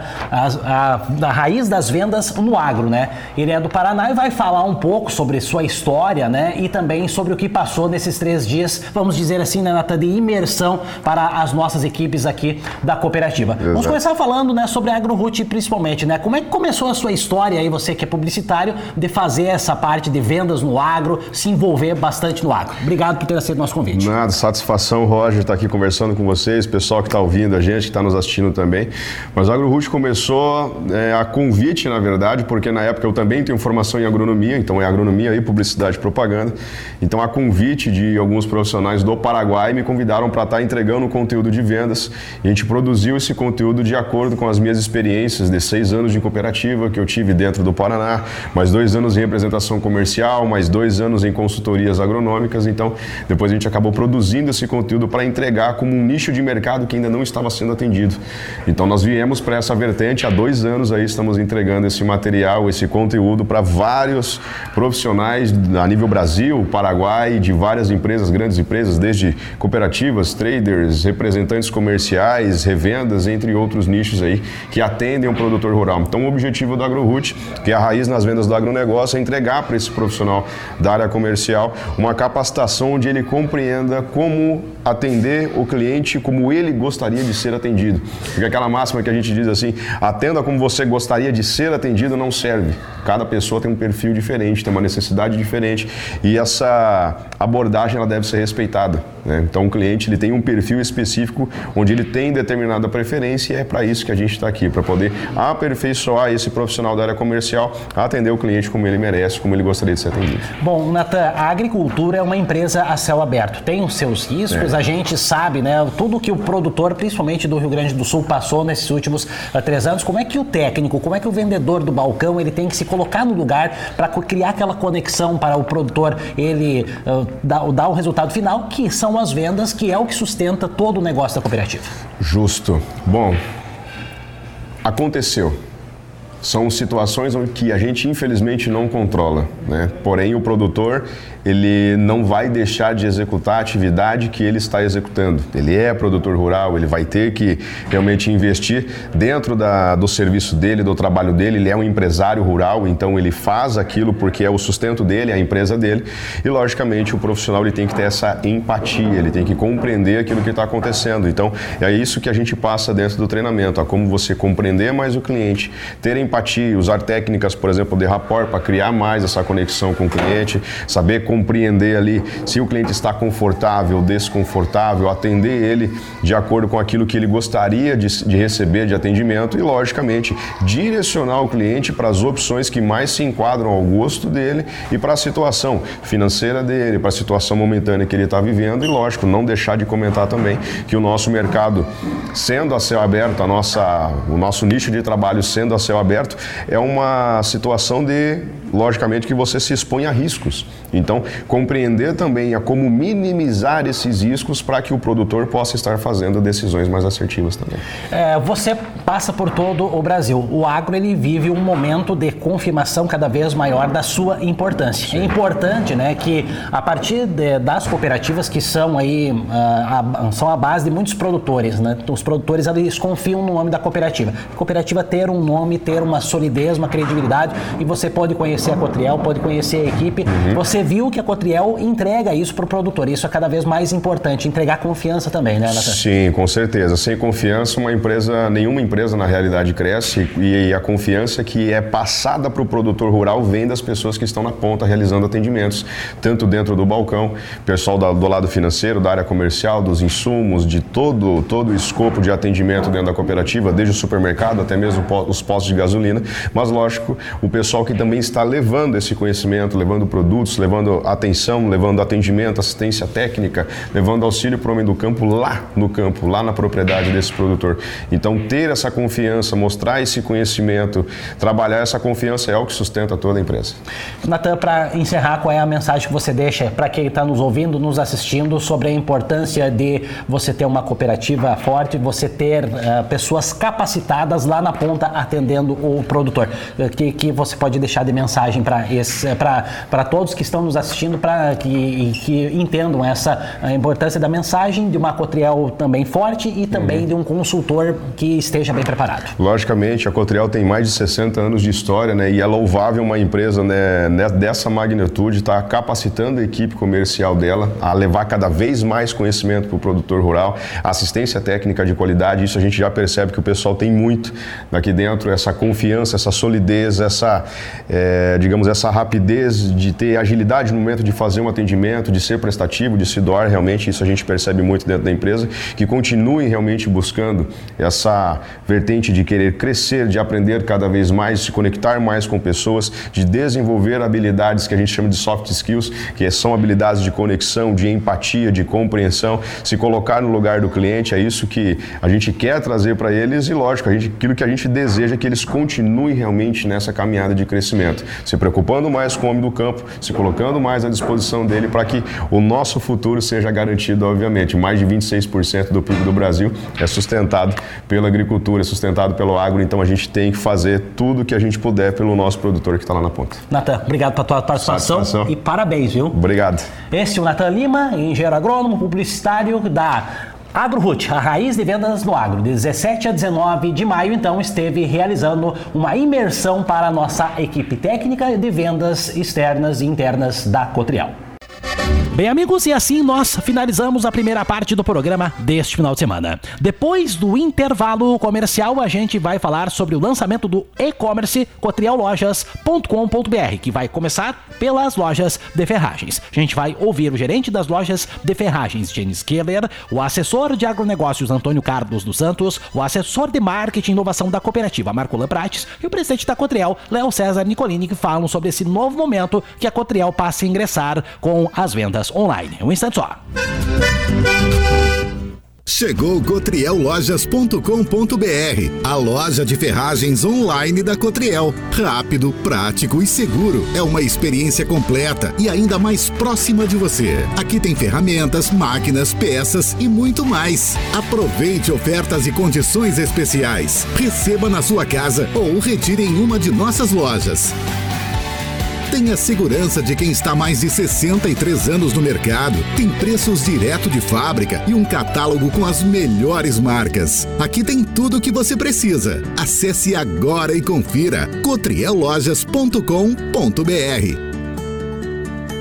a, a, a raiz das vendas no agro, né? Ele é do Paraná e vai falar um pouco sobre sua história, né, e também sobre o que passou nesses três dias, vamos dizer assim, né, Nathan, de imersão para a as nossas equipes aqui da cooperativa. Exato. Vamos começar falando, né, sobre a AgroRoot principalmente, né? Como é que começou a sua história aí, você que é publicitário, de fazer essa parte de vendas no agro, se envolver bastante no agro? Obrigado por ter aceito o nosso convite. Nada, satisfação, Roger, estar aqui conversando com vocês, pessoal que está ouvindo a gente, que está nos assistindo também. Mas a AgroRoot começou é, a convite, na verdade, porque na época eu também tenho formação em agronomia, então é agronomia e publicidade e propaganda. Então a convite de alguns profissionais do Paraguai me convidaram para estar entregando o conteúdo de vendas. E a gente produziu esse conteúdo de acordo com as minhas experiências de seis anos de cooperativa que eu tive dentro do Paraná, mais dois anos em representação comercial, mais dois anos em consultorias agronômicas. Então, depois a gente acabou produzindo esse conteúdo para entregar como um nicho de mercado que ainda não estava sendo atendido. Então, nós viemos para essa vertente há dois anos aí, estamos entregando esse material, esse conteúdo para vários profissionais a nível Brasil, Paraguai, de várias empresas, grandes empresas, desde cooperativas, traders, representantes comerciais, revendas, entre outros nichos aí que atendem o produtor rural. Então o objetivo da AgroRoot, que é a raiz nas vendas do agronegócio, é entregar para esse profissional da área comercial uma capacitação onde ele compreenda como atender o cliente como ele gostaria de ser atendido. Porque aquela máxima que a gente diz assim, atenda como você gostaria de ser atendido, não serve. Cada pessoa tem um perfil diferente, tem uma necessidade diferente e essa abordagem ela deve ser respeitada, né? Então o cliente ele tem um perfil específico onde ele tem determinada preferência e é para isso que a gente está aqui, para poder aperfeiçoar esse profissional da área comercial, atender o cliente como ele merece, como ele gostaria de ser atendido. Bom, Nathan, a agricultura é uma empresa a céu aberto, tem os seus riscos, é. A gente sabe, né, tudo que o produtor, principalmente do Rio Grande do Sul, passou nesses últimos uh, três anos, como é que o técnico, como é que o vendedor do balcão, ele tem que se colocar no lugar para criar aquela conexão para o produtor, ele uh, dar, dar o resultado final, que são as vendas, que é o que sustenta todo o negócio da cooperativa. Justo. Bom, aconteceu. São situações que a gente infelizmente não controla, né? Porém o produtor ele não vai deixar de executar a atividade que ele está executando. Ele é produtor rural, ele vai ter que realmente investir dentro da, do serviço dele, do trabalho dele. Ele é um empresário rural, então ele faz aquilo porque é o sustento dele, é a empresa dele. E logicamente o profissional ele tem que ter essa empatia, ele tem que compreender aquilo que está acontecendo. Então é isso que a gente passa dentro do treinamento, a como você compreender mais o cliente, ter empatia empatia, usar técnicas, por exemplo, de rapport para criar mais essa conexão com o cliente, saber compreender ali se o cliente está confortável, desconfortável, atender ele de acordo com aquilo que ele gostaria de, de receber de atendimento e, logicamente, direcionar o cliente para as opções que mais se enquadram ao gosto dele e para a situação financeira dele, para a situação momentânea que ele está vivendo e, lógico, não deixar de comentar também que o nosso mercado, sendo a céu aberto, a nossa, o nosso nicho de trabalho sendo a céu aberto, é uma situação de, logicamente, que você se expõe a riscos. Então, compreender também a como minimizar esses riscos para que o produtor possa estar fazendo decisões mais assertivas também. É, você passa por todo o Brasil. O agro ele vive um momento de confirmação cada vez maior da sua importância. Sim. É importante, né, que a partir de, das cooperativas que são aí a, a, são a base de muitos produtores, né? Os produtores eles confiam no nome da cooperativa. A cooperativa ter um nome, ter uma solidez, uma credibilidade, e você pode conhecer a Cotriel, pode conhecer a equipe. Uhum. Você viu que a Cotriel entrega isso para o produtor. Isso é cada vez mais importante, entregar confiança também, né, Natan? Sim, com certeza. Sem confiança, uma empresa, nenhuma empresa na realidade cresce, e a confiança que é passada para o produtor rural vem das pessoas que estão na ponta realizando atendimentos, tanto dentro do balcão, pessoal do lado financeiro, da área comercial, dos insumos, de todo, todo o escopo de atendimento dentro da cooperativa, desde o supermercado até mesmo os postos de gasolina, mas lógico, o pessoal que também está levando esse conhecimento, levando produtos, levando atenção, levando atendimento, assistência técnica, levando auxílio para o homem do campo lá no campo, lá na propriedade desse produtor. Então, ter essa confiança, mostrar esse conhecimento, trabalhar essa confiança é o que sustenta toda a empresa. Natan, para encerrar, qual é a mensagem que você deixa para quem está nos ouvindo, nos assistindo, sobre a importância de você ter uma cooperativa forte, você ter uh, pessoas capacitadas lá na ponta atendendo o produtor? Que, que você pode deixar de mensagem para todos que estão nos assistindo, para que, que entendam essa a importância da mensagem de uma Cotriel também forte e também uhum. de um consultor que esteja bem preparado? Logicamente, a Cotriel tem mais de sessenta anos de história, né, e é louvável uma empresa, né, dessa magnitude estar tá capacitando a equipe comercial dela a levar cada vez mais conhecimento para o produtor rural, assistência técnica de qualidade. Isso a gente já percebe que o pessoal tem muito daqui dentro, essa confiança, essa solidez, essa, é, digamos, essa rapidez de ter agilidade no momento de fazer um atendimento, de ser prestativo, de se doar. Realmente isso a gente percebe muito dentro da empresa, que continuem realmente buscando essa vertente de querer crescer, de aprender cada vez mais, se conectar mais com pessoas, de desenvolver habilidades que a gente chama de soft skills, que são habilidades de conexão, de empatia, de compreensão, se colocar no lugar do cliente. É isso que a gente quer trazer para eles e, lógico, a gente, aquilo que a gente deseja é que eles continuem realmente nessa caminhada de crescimento, se preocupando mais com o homem do campo, se colocando mais à disposição dele para que o nosso futuro seja garantido, obviamente. Mais de vinte e seis por cento do P I B do Brasil é sustentado pela agricultura, é sustentado pelo agro, então a gente tem que fazer tudo o que a gente puder pelo nosso produtor que está lá na ponta. Natan, obrigado pela tua participação. Satisfação. E parabéns, viu? Obrigado. Esse é o Natan Lima, engenheiro agrônomo, publicitário da AgroRoot, a raiz de vendas no agro. De dezessete a dezenove de maio, então, esteve realizando uma imersão para a nossa equipe técnica de vendas externas e internas da Cotriel. Bem, amigos, e assim nós finalizamos a primeira parte do programa deste final de semana. Depois do intervalo comercial, a gente vai falar sobre o lançamento do e-commerce cotriel lojas ponto com ponto b r, que vai começar pelas lojas de ferragens. A gente vai ouvir o gerente das lojas de ferragens, Jenis Keller, o assessor de agronegócios, Antônio Carlos dos Santos, o assessor de marketing e inovação da cooperativa, Marcolan Prates, e o presidente da Cotriel, Léo César Nicolini, que falam sobre esse novo momento que a Cotriel passa a ingressar com as vendas online. Um instante só. Chegou cotriel lojas ponto com ponto b r, a loja de ferragens online da Cotriel. Rápido, prático e seguro. É uma experiência completa e ainda mais próxima de você. Aqui tem ferramentas, máquinas, peças e muito mais. Aproveite ofertas e condições especiais. Receba na sua casa ou retire em uma de nossas lojas. Tenha segurança de quem está há mais de sessenta e três anos no mercado. Tem preços direto de fábrica e um catálogo com as melhores marcas. Aqui tem tudo o que você precisa. Acesse agora e confira cotriel lojas ponto com ponto b r.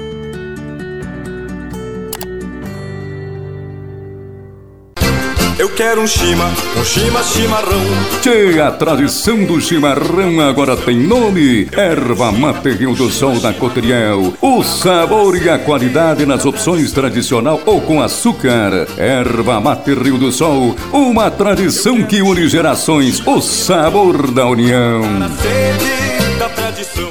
Eu quero um chima, um chima chimarrão. Tchê, a tradição do chimarrão agora tem nome. Erva Mate Rio do Sol da Cotriel. O sabor e a qualidade nas opções tradicional ou com açúcar. Erva Mate Rio do Sol, uma tradição que une gerações. O sabor da união. Na sede da tradição.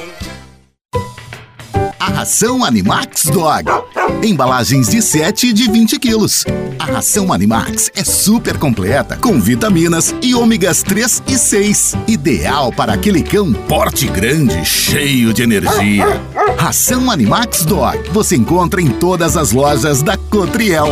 A ração Animax Dog. Embalagens de sete e de vinte quilos. A ração Animax é super completa, com vitaminas e ômegas três e seis. Ideal para aquele cão porte grande, cheio de energia. Ração Animax Dog. Você encontra em todas as lojas da Cotriel.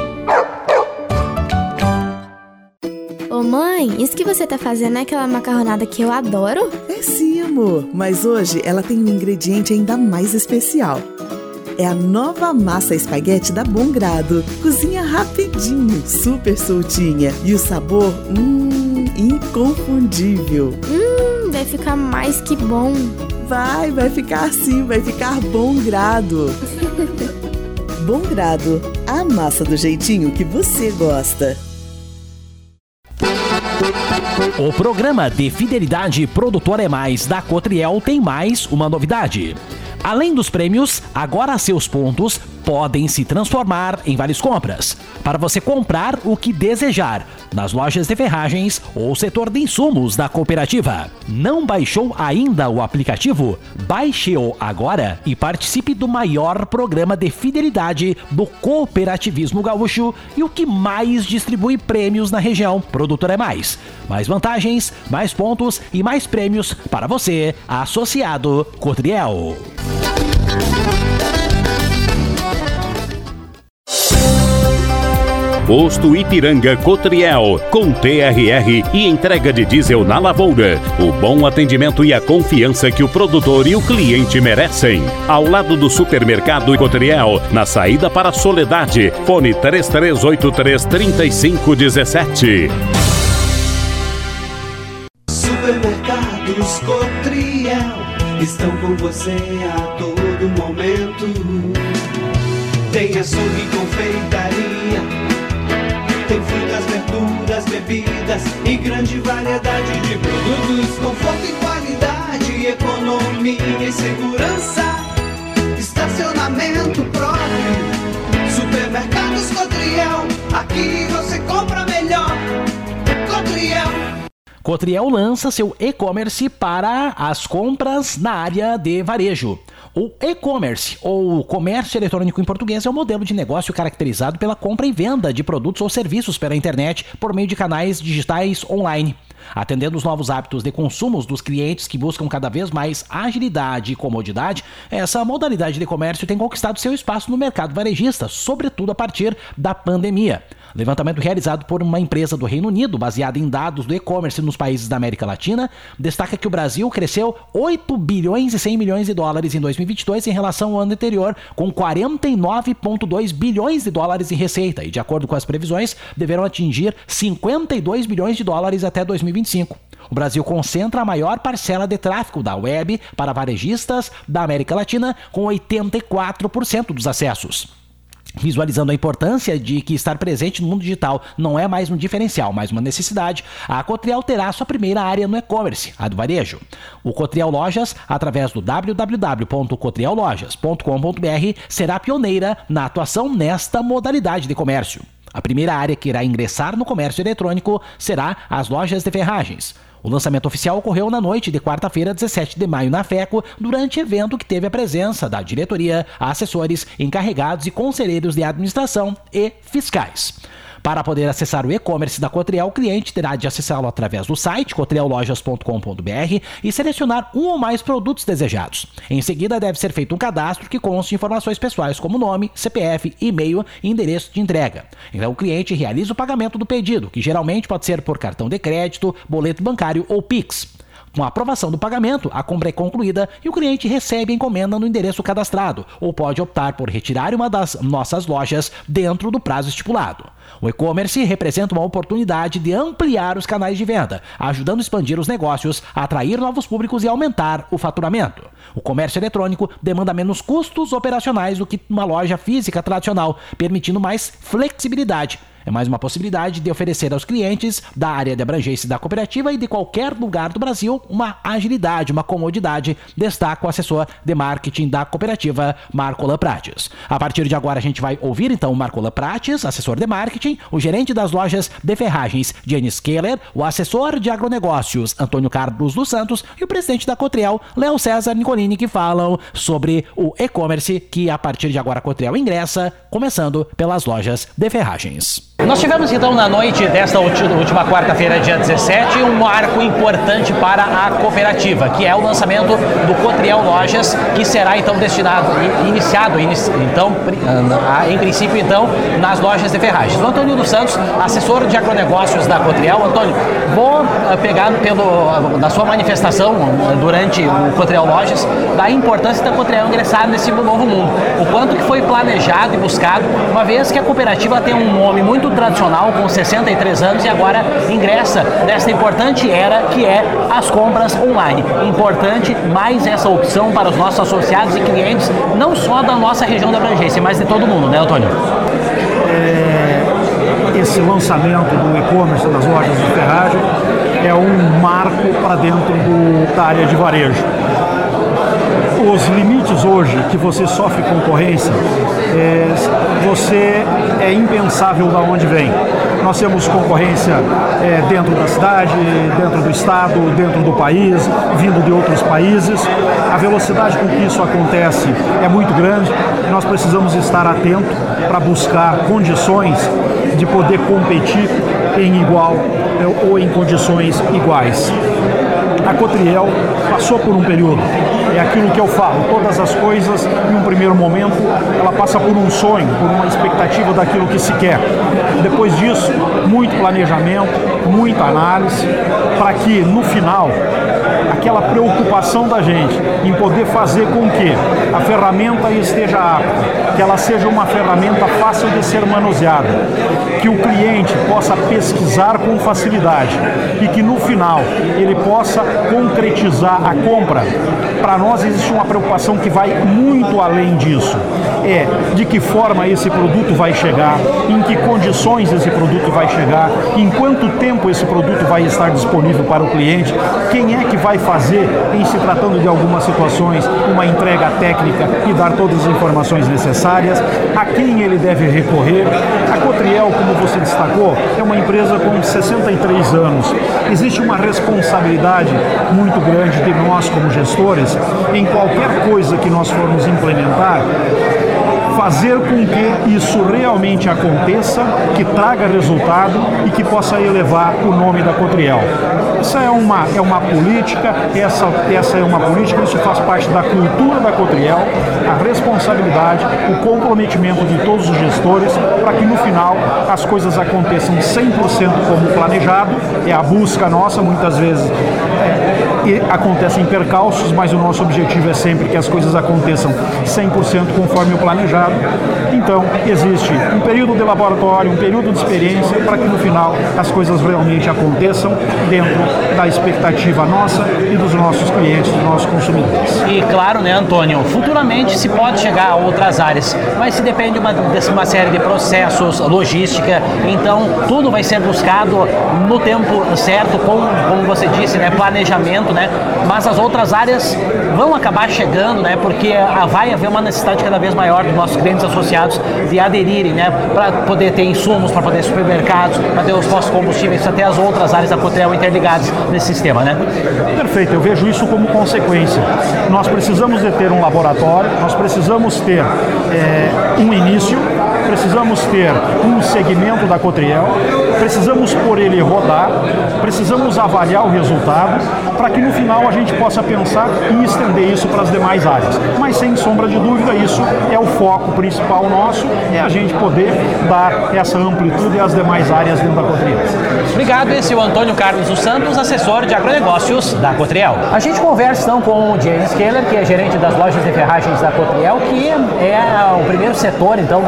Ô mãe, isso que você tá fazendo é aquela macarronada que eu adoro? É sim, amor, mas hoje ela tem um ingrediente ainda mais especial. É a nova massa espaguete da Bom Grado. Cozinha rapidinho, super soltinha e o sabor, hum, inconfundível. Hum, vai ficar mais que bom. Vai, vai ficar sim, vai ficar Bom Grado. Bom Grado, a massa do jeitinho que você gosta. O programa de fidelidade Produtor é Mais da Cotriel tem mais uma novidade. Além dos prêmios, agora seus pontos podem se transformar em vales compras, para você comprar o que desejar nas lojas de ferragens ou setor de insumos da cooperativa. Não baixou ainda o aplicativo? Baixe-o agora e participe do maior programa de fidelidade do cooperativismo gaúcho e o que mais distribui prêmios na região. Produtor é Mais. Mais vantagens, mais pontos e mais prêmios para você, associado Cotriel. Posto Ipiranga Cotriel, com T R R e entrega de diesel na lavoura. O bom atendimento e a confiança que o produtor e o cliente merecem. Ao lado do supermercado Cotriel, na saída para Soledade. Fone três três oito três, três cinco um sete. Supermercados Cotriel estão com você a todo momento. Tem açougue e confeitaria, tem frutas, verduras, bebidas e grande variedade de produtos. Conforto e qualidade, economia e segurança. Estacionamento próprio. Supermercados Cotriel, aqui você compra melhor. Cotriel. Cotriel lança seu e-commerce para as compras na área de varejo. O e-commerce, ou comércio eletrônico em português, é um modelo de negócio caracterizado pela compra e venda de produtos ou serviços pela internet por meio de canais digitais online. Atendendo os novos hábitos de consumo dos clientes que buscam cada vez mais agilidade e comodidade, essa modalidade de comércio tem conquistado seu espaço no mercado varejista, sobretudo a partir da pandemia. Levantamento realizado por uma empresa do Reino Unido, baseada em dados do e-commerce nos países da América Latina, destaca que o Brasil cresceu oito bilhões e cem milhões de dólares em dois mil e vinte e dois em relação ao ano anterior, com quarenta e nove vírgula dois bilhões de dólares em receita e, de acordo com as previsões, deverão atingir cinquenta e dois bilhões de dólares até dois mil e vinte e cinco. O Brasil concentra a maior parcela de tráfego da web para varejistas da América Latina, com oitenta e quatro por cento dos acessos. Visualizando a importância de que estar presente no mundo digital não é mais um diferencial, mas uma necessidade, a Cotriel terá sua primeira área no e-commerce, a do varejo. O Cotriel Lojas, através do w w w ponto cotriel lojas ponto com ponto b r, será pioneira na atuação nesta modalidade de comércio. A primeira área que irá ingressar no comércio eletrônico será as lojas de ferragens. O lançamento oficial ocorreu na noite de quarta-feira, dezessete de maio, na FECO, durante evento que teve a presença da diretoria, assessores, encarregados e conselheiros de administração e fiscais. Para poder acessar o e-commerce da Cotriel, o cliente terá de acessá-lo através do site cotriel lojas ponto com ponto b r e selecionar um ou mais produtos desejados. Em seguida, deve ser feito um cadastro que conste informações pessoais como nome, C P F, e-mail e endereço de entrega. Então, o cliente realiza o pagamento do pedido, que geralmente pode ser por cartão de crédito, boleto bancário ou Pix. Com a aprovação do pagamento, a compra é concluída e o cliente recebe a encomenda no endereço cadastrado, ou pode optar por retirar uma das nossas lojas dentro do prazo estipulado. O e-commerce representa uma oportunidade de ampliar os canais de venda, ajudando a expandir os negócios, atrair novos públicos e aumentar o faturamento. O comércio eletrônico demanda menos custos operacionais do que uma loja física tradicional, permitindo mais flexibilidade. É mais uma possibilidade de oferecer aos clientes da área de abrangência da cooperativa e de qualquer lugar do Brasil uma agilidade, uma comodidade, destaca o assessor de marketing da cooperativa, Marcolan Prates. A partir de agora a gente vai ouvir então o Marcolan Prates, assessor de marketing, o gerente das lojas de ferragens, Jenny Skeller, o assessor de agronegócios, Antônio Carlos dos Santos, e o presidente da Cotriel, Léo César Nicolini, que falam sobre o e-commerce que a partir de agora a Cotriel ingressa, começando pelas lojas de ferragens. Nós tivemos então na noite desta última quarta-feira, dia dezessete, um marco importante para a cooperativa, que é o lançamento do Cotriel Lojas, que será então destinado, iniciado, então, em princípio então, nas lojas de ferragens. O Antônio dos Santos, assessor de agronegócios da Cotriel. Antônio, vou pegar pelo, da sua manifestação durante o Cotriel Lojas, da importância da Cotriel ingressar nesse novo mundo. O quanto que foi planejado e buscado, uma vez que a cooperativa tem um nome muito tradicional, com sessenta e três anos, e agora ingressa nesta importante era que é as compras online. Importante mais essa opção para os nossos associados e clientes, não só da nossa região de abrangência, mas de todo mundo, né, Antônio? É, esse lançamento do e-commerce das lojas de ferragem é um marco para dentro do, da área de varejo. Os limites hoje que você sofre concorrência, é, você é impensável de onde vem. Nós temos concorrência é, dentro da cidade, dentro do estado, dentro do país, vindo de outros países. A velocidade com que isso acontece é muito grande e nós precisamos estar atentos para buscar condições de poder competir em igual ou em condições iguais. A Cotriel passou por um período, é aquilo que eu falo, todas as coisas, em um primeiro momento, ela passa por um sonho, por uma expectativa daquilo que se quer. Depois disso, muito planejamento, muita análise, para que, no final, aquela preocupação da gente em poder fazer com que a ferramenta esteja apta, que ela seja uma ferramenta fácil de ser manuseada, que o cliente possa pesquisar com facilidade e que no final ele possa concretizar a compra. Para nós existe uma preocupação que vai muito além disso. É de que forma esse produto vai chegar, em que condições esse produto vai chegar, em quanto tempo esse produto vai estar disponível para o cliente, quem é que vai fazer, em se tratando de algumas situações, uma entrega técnica e dar todas as informações necessárias, a quem ele deve recorrer. A Cotriel, como você destacou, é uma empresa com sessenta e três anos. Existe uma responsabilidade muito grande de nós como gestores, em qualquer coisa que nós formos implementar, fazer com que isso realmente aconteça, que traga resultado e que possa elevar o nome da Cotriel. Essa é uma, é uma política, essa, essa é uma política, isso faz parte da cultura da Cotriel, a responsabilidade, o comprometimento de todos os gestores para que no final as coisas aconteçam cem por cento como planejado, é a busca nossa, muitas vezes é, e acontecem percalços, mas o nosso objetivo é sempre que as coisas aconteçam cem por cento conforme o planejado. Então, existe um período de laboratório, um período de experiência para que no final as coisas realmente aconteçam dentro da expectativa nossa e dos nossos clientes, dos nossos consumidores. E claro, né, Antônio, futuramente se pode chegar a outras áreas, mas se depende de uma, de uma série de processos, logística, então tudo vai ser buscado no tempo certo, com, como você disse, né, planejamento, né, mas as outras áreas vão acabar chegando, né, porque vai haver uma necessidade cada vez maior dos nossos clientes associados de aderirem, né, para poder ter insumos, para poder ter supermercados, para ter os postos de combustíveis, até as outras áreas da Cotriel interligadas nesse sistema, né? Perfeito, eu vejo isso como consequência. Nós precisamos de ter um laboratório, nós precisamos ter é, um início, precisamos ter um segmento da Cotriel, precisamos por ele rodar, precisamos avaliar o resultado para que no final a gente possa pensar em estender isso para as demais áreas. Mas sem sombra de dúvida, isso é o foco principal nosso, é a gente poder dar essa amplitude às demais áreas dentro da Cotriel. Obrigado, esse é o Antônio Carlos dos Santos, assessor de agronegócios da Cotriel. A gente conversa então com o Jenny Skeller, que é gerente das lojas de ferragens da Cotriel, que é o primeiro setor então da cooperativa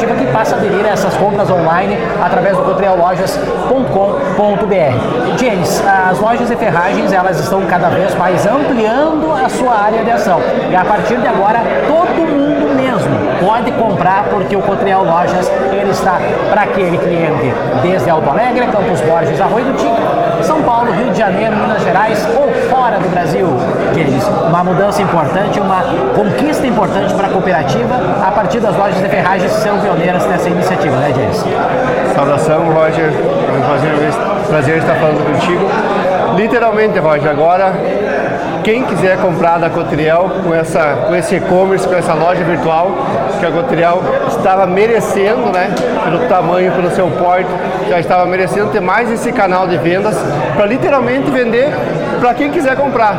cooperativa que passa a aderir a essas compras online através do cotriel lojas ponto com ponto b r. James, as lojas de ferragens, elas estão cada vez mais ampliando a sua área de ação. E a partir de agora, todo mundo mesmo pode comprar, porque o Cotriel Lojas, ele está para aquele cliente desde Alto Alegre, Campos Borges, Arroio do Tigre, São Paulo, Rio de Janeiro, Minas Gerais ou fora do Brasil. James, uma mudança importante, uma conquista importante para a cooperativa a partir das lojas de ferragens que são pioneiras nessa iniciativa, né, James? Saudação, Roger. É um prazer, prazer estar falando contigo. Literalmente, Roger, agora quem quiser comprar da Cotriel com, essa, com esse e-commerce, com essa loja virtual que a Cotriel estava merecendo, né, pelo tamanho, pelo seu porte, já estava merecendo ter mais esse canal de vendas para literalmente vender para quem quiser comprar.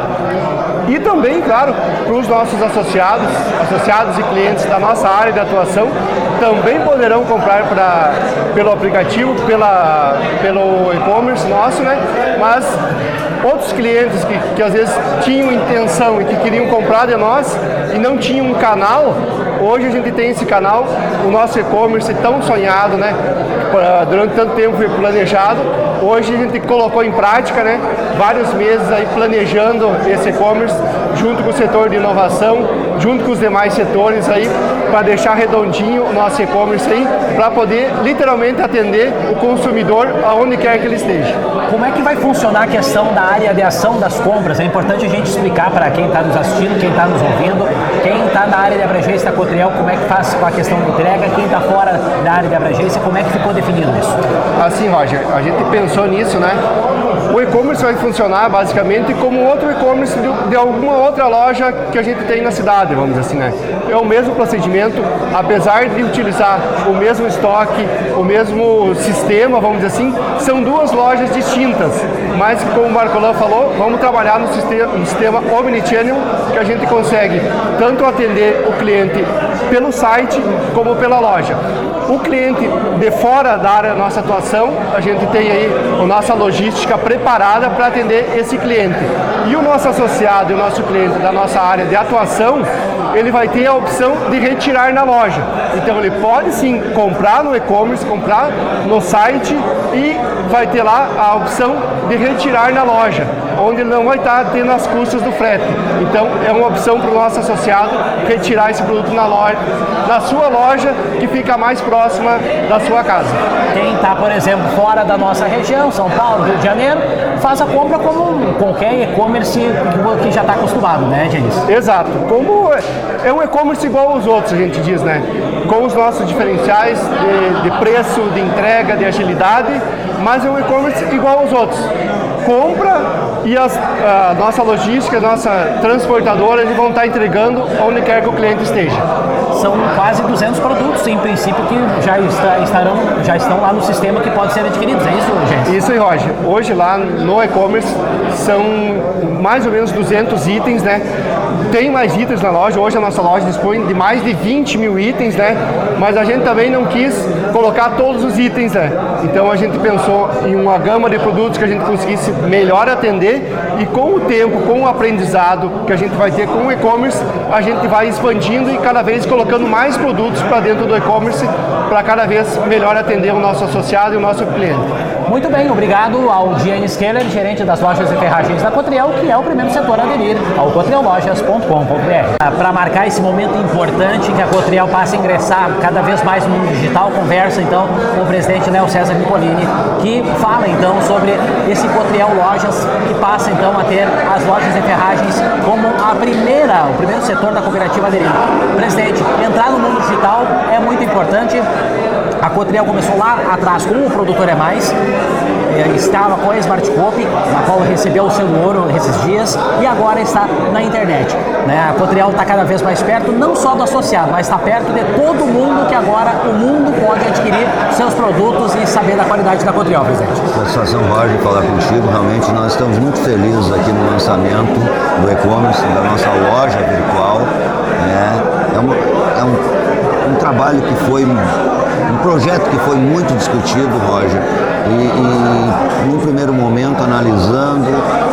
E também, claro, para os nossos associados, associados e clientes da nossa área de atuação, também poderão comprar pra, pelo aplicativo, pela, pelo e-commerce nosso, né? Mas outros clientes que, que às vezes tinham intenção e que queriam comprar de nós e não tinham um canal, hoje a gente tem esse canal, o nosso e-commerce tão sonhado, né? Durante tanto tempo foi planejado, hoje a gente colocou em prática, né? Vários meses aí planejando esse e-commerce junto com o setor de inovação, junto com os demais setores aí, para deixar redondinho o nosso e-commerce aí, para poder literalmente atender o consumidor aonde quer que ele esteja. Como é que vai funcionar a questão da área de ação das compras? É importante a gente explicar para quem está nos assistindo, quem está nos ouvindo, quem está na área de abrangência da Cotriel, como é que faz com a questão da entrega, quem está fora da área de abrangência, como é que ficou definido isso? Assim, Roger, a gente pensou nisso, né? O e-commerce vai funcionar basicamente como outro e-commerce de, de alguma outra loja que a gente tem na cidade, vamos dizer assim, né? É o mesmo procedimento, apesar de utilizar o mesmo estoque, o mesmo sistema, vamos dizer assim, são duas lojas distintas, mas como o Marcolão falou, vamos trabalhar no sistema, no sistema Omnichannel, que a gente consegue tanto atender o cliente pelo site como pela loja. O cliente de fora da área da nossa atuação, a gente tem aí a nossa logística preparada para atender esse cliente. E o nosso associado e o nosso cliente da nossa área de atuação, ele vai ter a opção de retirar na loja. Então ele pode sim comprar no e-commerce, comprar no site e vai ter lá a opção de retirar na loja, onde ele não vai estar tendo as custas do frete. Então é uma opção para o nosso associado retirar esse produto na loja, na sua loja, que fica mais próxima da sua casa. Quem está, por exemplo, fora da nossa região, São Paulo, Rio de Janeiro, faz a compra como qualquer e-commerce que já está acostumado, né, James? Exato. Como é um e-commerce igual aos outros, a gente diz, né? Com os nossos diferenciais de, de preço, de entrega, de agilidade, mas é um e-commerce igual aos outros. Compra e as, a nossa logística, a nossa transportadora, eles vão estar entregando onde quer que o cliente esteja. São quase duzentos produtos, em princípio, que já, está, estarão, já estão lá no sistema que podem ser adquiridos, é isso, gente? Isso aí, Roger. Hoje lá no e-commerce são mais ou menos duzentos itens, né? Tem mais itens na loja, hoje a nossa loja dispõe de mais de vinte mil itens, né? Mas a gente também não quis colocar todos os itens, né? Então a gente pensou em uma gama de produtos que a gente conseguisse melhor atender e com o tempo, com o aprendizado que a gente vai ter com o e-commerce, a gente vai expandindo e cada vez colocando mais produtos para dentro do e-commerce para cada vez melhor atender o nosso associado e o nosso cliente. Muito bem, obrigado ao Giannis Keller, gerente das lojas de ferragens da Cotriel, que é o primeiro setor a aderir ao cotriel lojas ponto com ponto b r. Para marcar esse momento importante que a Cotriel passa a ingressar cada vez mais no mundo digital, conversa então com o presidente Léo César Nicolini, que fala então sobre esse Cotriel Lojas, que passa então a ter as lojas de ferragens como a primeira, o primeiro setor da cooperativa aderindo. Presidente, entrar no mundo digital é muito importante. A Cotriel começou lá atrás com o Produtor é Mais, estava com a Smart Copy, na qual recebeu o selo ouro esses dias, e agora está na internet. Né? A Cotriel está cada vez mais perto, não só do associado, mas está perto de todo mundo, que agora o mundo pode adquirir seus produtos e saber da qualidade da Cotriel, presidente. Satisfação, Roger, falar contigo. Realmente nós estamos muito felizes aqui no lançamento do e-commerce, da nossa loja virtual. Né? É, uma, é um, um trabalho que foi... Um projeto que foi muito discutido, Roger, e, e num primeiro momento analisando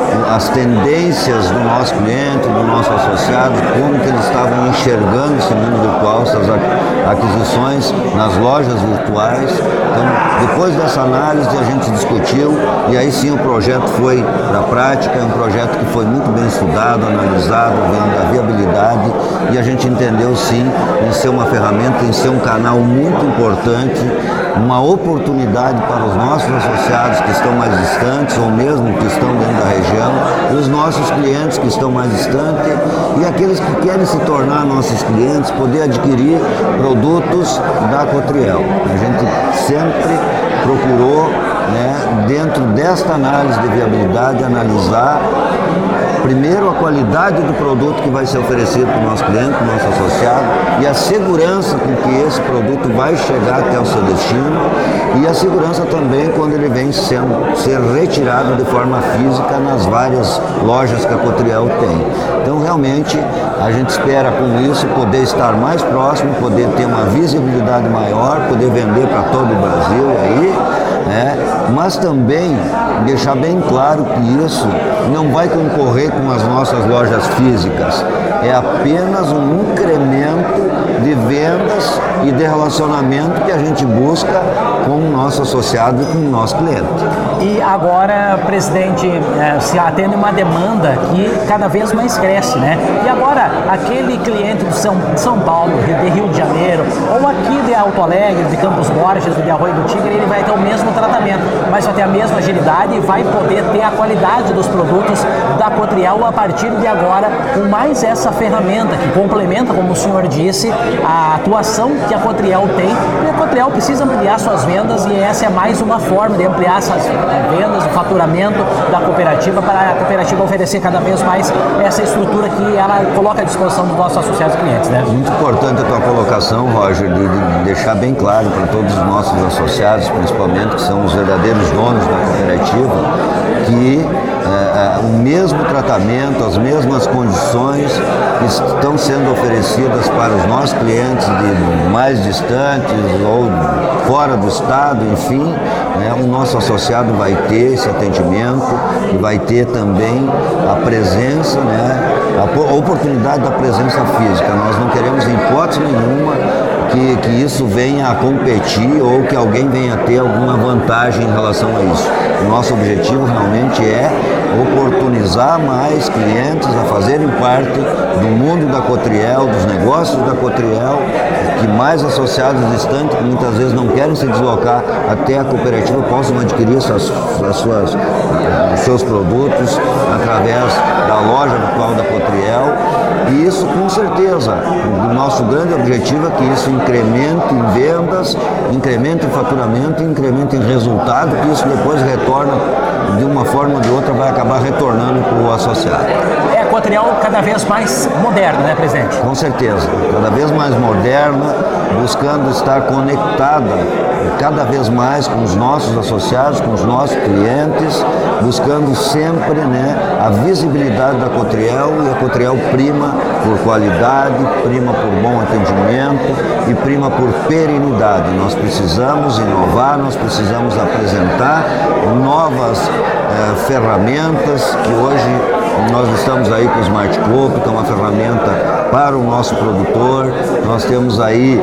as tendências do nosso cliente, do nosso associado, como que eles estavam enxergando esse mundo virtual, essas aquisições nas lojas virtuais. Então, depois dessa análise, a gente discutiu e aí sim o projeto foi para a prática, é um projeto que foi muito bem estudado, analisado, vendo a viabilidade, e a gente entendeu sim em ser uma ferramenta, em ser um canal muito importante, uma oportunidade para os nossos associados que estão mais distantes ou mesmo que estão dentro da região, e os nossos clientes que estão mais distantes e aqueles que querem se tornar nossos clientes, poder adquirir produtos da Cotriel. A gente sempre procurou, né, dentro desta análise de viabilidade, analisar primeiro a qualidade do produto que vai ser oferecido para o nosso cliente, para o nosso associado, e a segurança com que esse produto vai chegar até o seu destino, e a segurança também quando ele vem sendo, ser retirado de forma física nas várias lojas que a Cotriel tem. Então realmente a gente espera com isso poder estar mais próximo, poder ter uma visibilidade maior, poder vender para todo o Brasil aí, né? Mas também deixar bem claro que isso não vai concorrer com as nossas lojas físicas, é apenas um incremento de vendas e de relacionamento que a gente busca com o nosso associado e com o nosso cliente. E agora, presidente, se atende uma demanda que cada vez mais cresce, né? E agora, aquele cliente de São, São Paulo, de Rio de Janeiro, ou aqui de Alto Alegre, de Campos Borges, de Arroio do Tigre, ele vai ter o mesmo tratamento, mas vai ter a mesma agilidade e vai poder ter a qualidade dos produtos da Cotriel a partir de agora, com mais essa ferramenta que complementa, como o senhor disse, a atuação que a Cotriel tem. E a Cotriel precisa ampliar suas vendas e essa é mais uma forma de ampliar essas vendas, o faturamento da cooperativa, para a cooperativa oferecer cada vez mais essa estrutura que ela coloca à disposição dos nossos associados e clientes, né? Muito importante a tua colocação, Roger, de, de deixar bem claro para todos os nossos associados, principalmente, que são os verdadeiros donos da cooperativa, que é, o mesmo tratamento, as mesmas condições que estão sendo oferecidas para os nossos clientes de mais distantes ou fora do estado, enfim, né, o nosso associado vai ter esse atendimento e vai ter também a presença, né, a oportunidade da presença física. Nós não queremos, em hipótese nenhuma, que, que isso venha a competir ou que alguém venha a ter alguma vantagem em relação a isso. O nosso objetivo realmente é oportunizar mais clientes a fazerem parte do mundo da Cotriel, dos negócios da Cotriel, que mais associados distantes, que muitas vezes não querem se deslocar até a cooperativa, possam adquirir suas, as suas, os seus produtos através da loja virtual da Cotriel. E isso, com certeza, o nosso grande objetivo é que isso incremente em vendas, incremente em faturamento, incremente em resultado, que isso depois retorna, de uma forma ou de outra, vai acabar retornando para o associado. É a Cotriel cada vez mais moderna, né, presidente? Com certeza, cada vez mais moderna, buscando estar conectada cada vez mais com os nossos associados, com os nossos clientes, buscando sempre, né, a visibilidade da Cotriel, e a Cotriel prima por qualidade, prima por bom atendimento e prima por perenidade. Nós precisamos inovar, nós precisamos apresentar novas eh, ferramentas que hoje nós estamos aí com o Smart Coop, que é uma ferramenta para o nosso produtor. Nós temos aí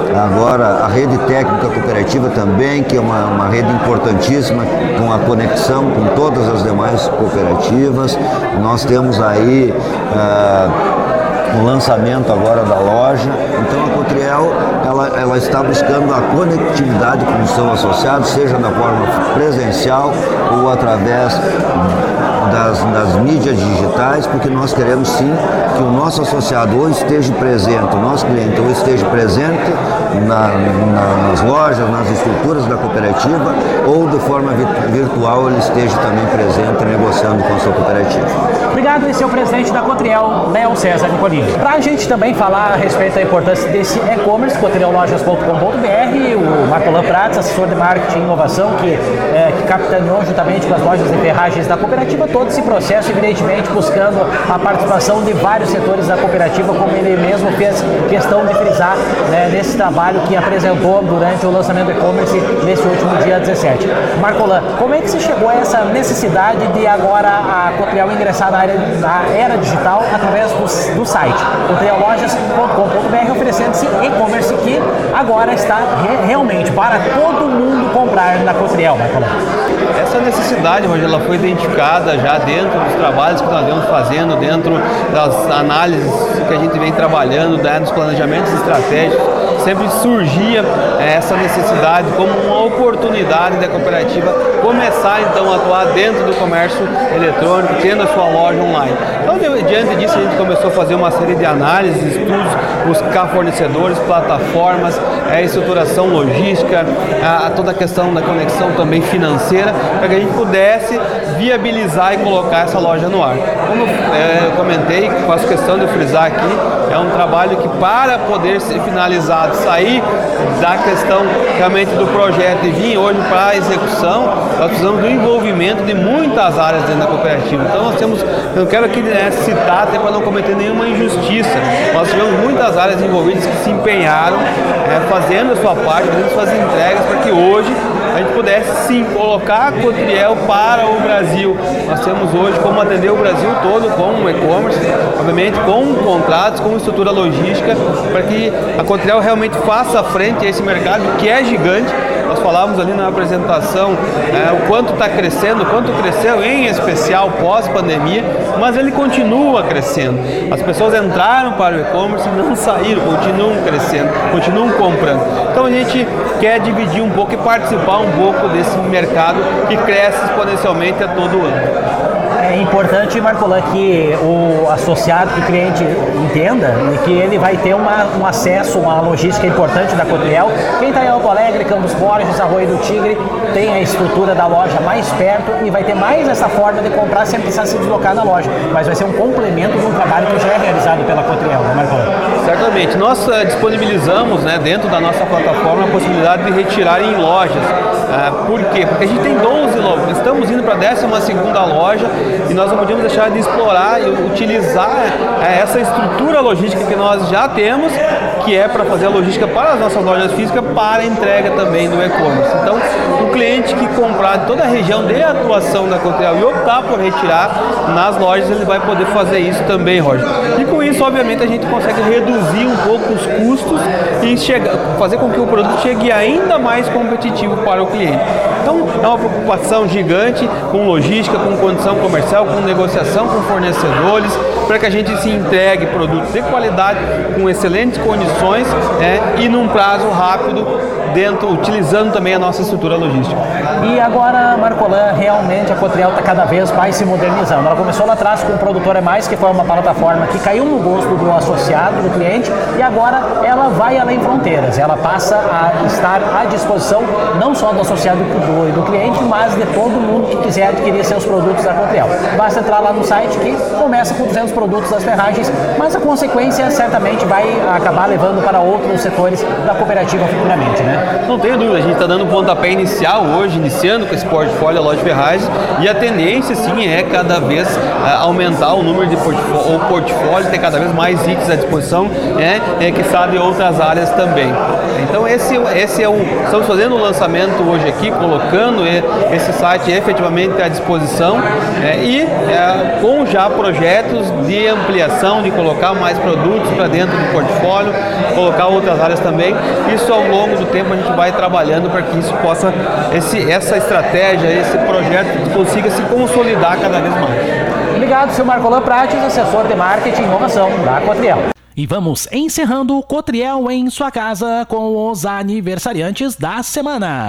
agora a rede técnica cooperativa também, que é uma, uma rede importantíssima, com a conexão com todas as demais cooperativas. Nós temos aí uh, o lançamento agora da loja. Então a Cotriel, ela, ela está buscando a conectividade com os seus associados, seja da forma presencial ou através Das, das mídias digitais, porque nós queremos sim que o nosso associado ou esteja presente, o nosso cliente ou esteja presente na, na, nas lojas, nas estruturas da cooperativa, ou de forma virtual ele esteja também presente negociando com a sua cooperativa. Obrigado, esse é o presidente da Cotriel, Léo César Nicolini. Para a gente também falar a respeito da importância desse e-commerce, Cotriel cotriel lojas ponto com ponto b r, o Marcolan Prates, assessor de marketing e inovação, que, é, que capitaneou juntamente com as lojas de ferragens da cooperativa todo esse processo, evidentemente buscando a participação de vários setores da cooperativa, como ele mesmo fez questão de frisar, né, nesse trabalho que apresentou durante o lançamento do e-commerce nesse último dia dezessete. Marcolan, como é que se chegou a essa necessidade de agora a Cotriel ingressar na era, na era digital através do, do site cotriel lojas ponto com ponto b r, oferecendo esse e-commerce que agora está re, realmente para todo mundo comprar na Cotriel, Marcolan? Essa necessidade, Rogério, ela foi identificada já dentro dos trabalhos que nós vemos fazendo, dentro das análises que a gente vem trabalhando, né, dos planejamentos estratégicos. Sempre surgia é, essa necessidade como uma oportunidade da cooperativa começar então a atuar dentro do comércio eletrônico, tendo a sua loja online. Então, diante disso, a gente começou a fazer uma série de análises, estudos, buscar fornecedores, plataformas, é, estruturação logística, a, a toda a questão da conexão também financeira, para que a gente pudesse viabilizar e colocar essa loja no ar. Como é, eu comentei, faço questão de frisar aqui, é um trabalho que, para poder ser finalizado, sair da questão realmente do projeto e vir hoje para a execução, nós precisamos do envolvimento de muitas áreas dentro da cooperativa. Então nós temos, eu não quero aqui né, citar até para não cometer nenhuma injustiça, nós tivemos muitas áreas envolvidas que se empenharam é, fazendo a sua parte, fazendo suas entregas para que hoje a gente pudesse sim colocar a Cotriel para o Brasil. Nós temos hoje como atender o Brasil todo com o e-commerce, obviamente com contratos, com estrutura logística, para que a Cotriel realmente faça frente a esse mercado que é gigante. Nós falávamos ali na apresentação é, o quanto está crescendo, o quanto cresceu em especial pós-pandemia, mas ele continua crescendo. As pessoas entraram para o e-commerce e não saíram, continuam crescendo, continuam comprando. Então a gente quer dividir um pouco e participar um pouco desse mercado que cresce exponencialmente a todo ano. É importante, Marcolan, que o associado, que o cliente entenda que ele vai ter uma, um acesso, uma logística importante da Cotriel. Quem está em Alto Alegre, Campos Borges, Arroio do Tigre, tem a estrutura da loja mais perto e vai ter mais essa forma de comprar sem precisar se deslocar na loja. Mas vai ser um complemento de um trabalho que já é realizado pela Cotriel, né, Marcolan? Certamente. Nós uh, disponibilizamos, né, dentro da nossa plataforma a possibilidade de retirar em lojas. Uh, por quê? Porque a gente tem doze lojas. Estamos indo para a décima segunda loja e nós não podíamos deixar de explorar e utilizar é, essa estrutura logística que nós já temos, que é para fazer a logística para as nossas lojas físicas, para a entrega também do e-commerce. Então, o cliente que comprar de toda a região de atuação da Cotriel e optar por retirar nas lojas, ele vai poder fazer isso também, Roger. E com isso, obviamente, a gente consegue reduzir um pouco os custos e chegar, fazer com que o produto chegue ainda mais competitivo para o cliente. Então, é uma preocupação gigante com logística, com condição comercial, com negociação com fornecedores, para que a gente se entregue produtos de qualidade, com excelentes condições é, e num prazo rápido, dentro, utilizando também a nossa estrutura logística. E agora, Marcolan, realmente a Cotriel está cada vez mais se modernizando. Ela começou lá atrás com o Produtor é Mais, que foi uma plataforma que caiu no gosto do associado, do cliente, e agora ela vai além fronteiras. Ela passa a estar à disposição não só do associado e do, do cliente, mas de todo mundo que quiser adquirir seus produtos da Cotriel. Basta entrar lá no site que começa com duzentos produtos das ferragens, mas a consequência certamente vai acabar levando para outros setores da cooperativa futuramente, né? Não tenho dúvida, a gente está dando um pontapé inicial hoje, iniciando com esse portfólio, a loja de ferragens, e a tendência sim é cada vez uh, aumentar o número de portfólio, o portfólio, ter cada vez mais itens à disposição, é, é que sabe outras áreas também. Então esse, esse é o, estamos fazendo o lançamento hoje aqui, colocando esse site efetivamente à disposição é, e é, com já projetos de ampliação, de colocar mais produtos para dentro do portfólio, colocar outras áreas também. Isso ao longo do tempo a gente vai trabalhando para que isso possa, esse, essa estratégia, esse projeto consiga se consolidar cada vez mais. Obrigado, senhor Marcolan Prates, assessor de marketing e inovação da Cotriel. E vamos encerrando o Cotriel em sua casa com os aniversariantes da semana.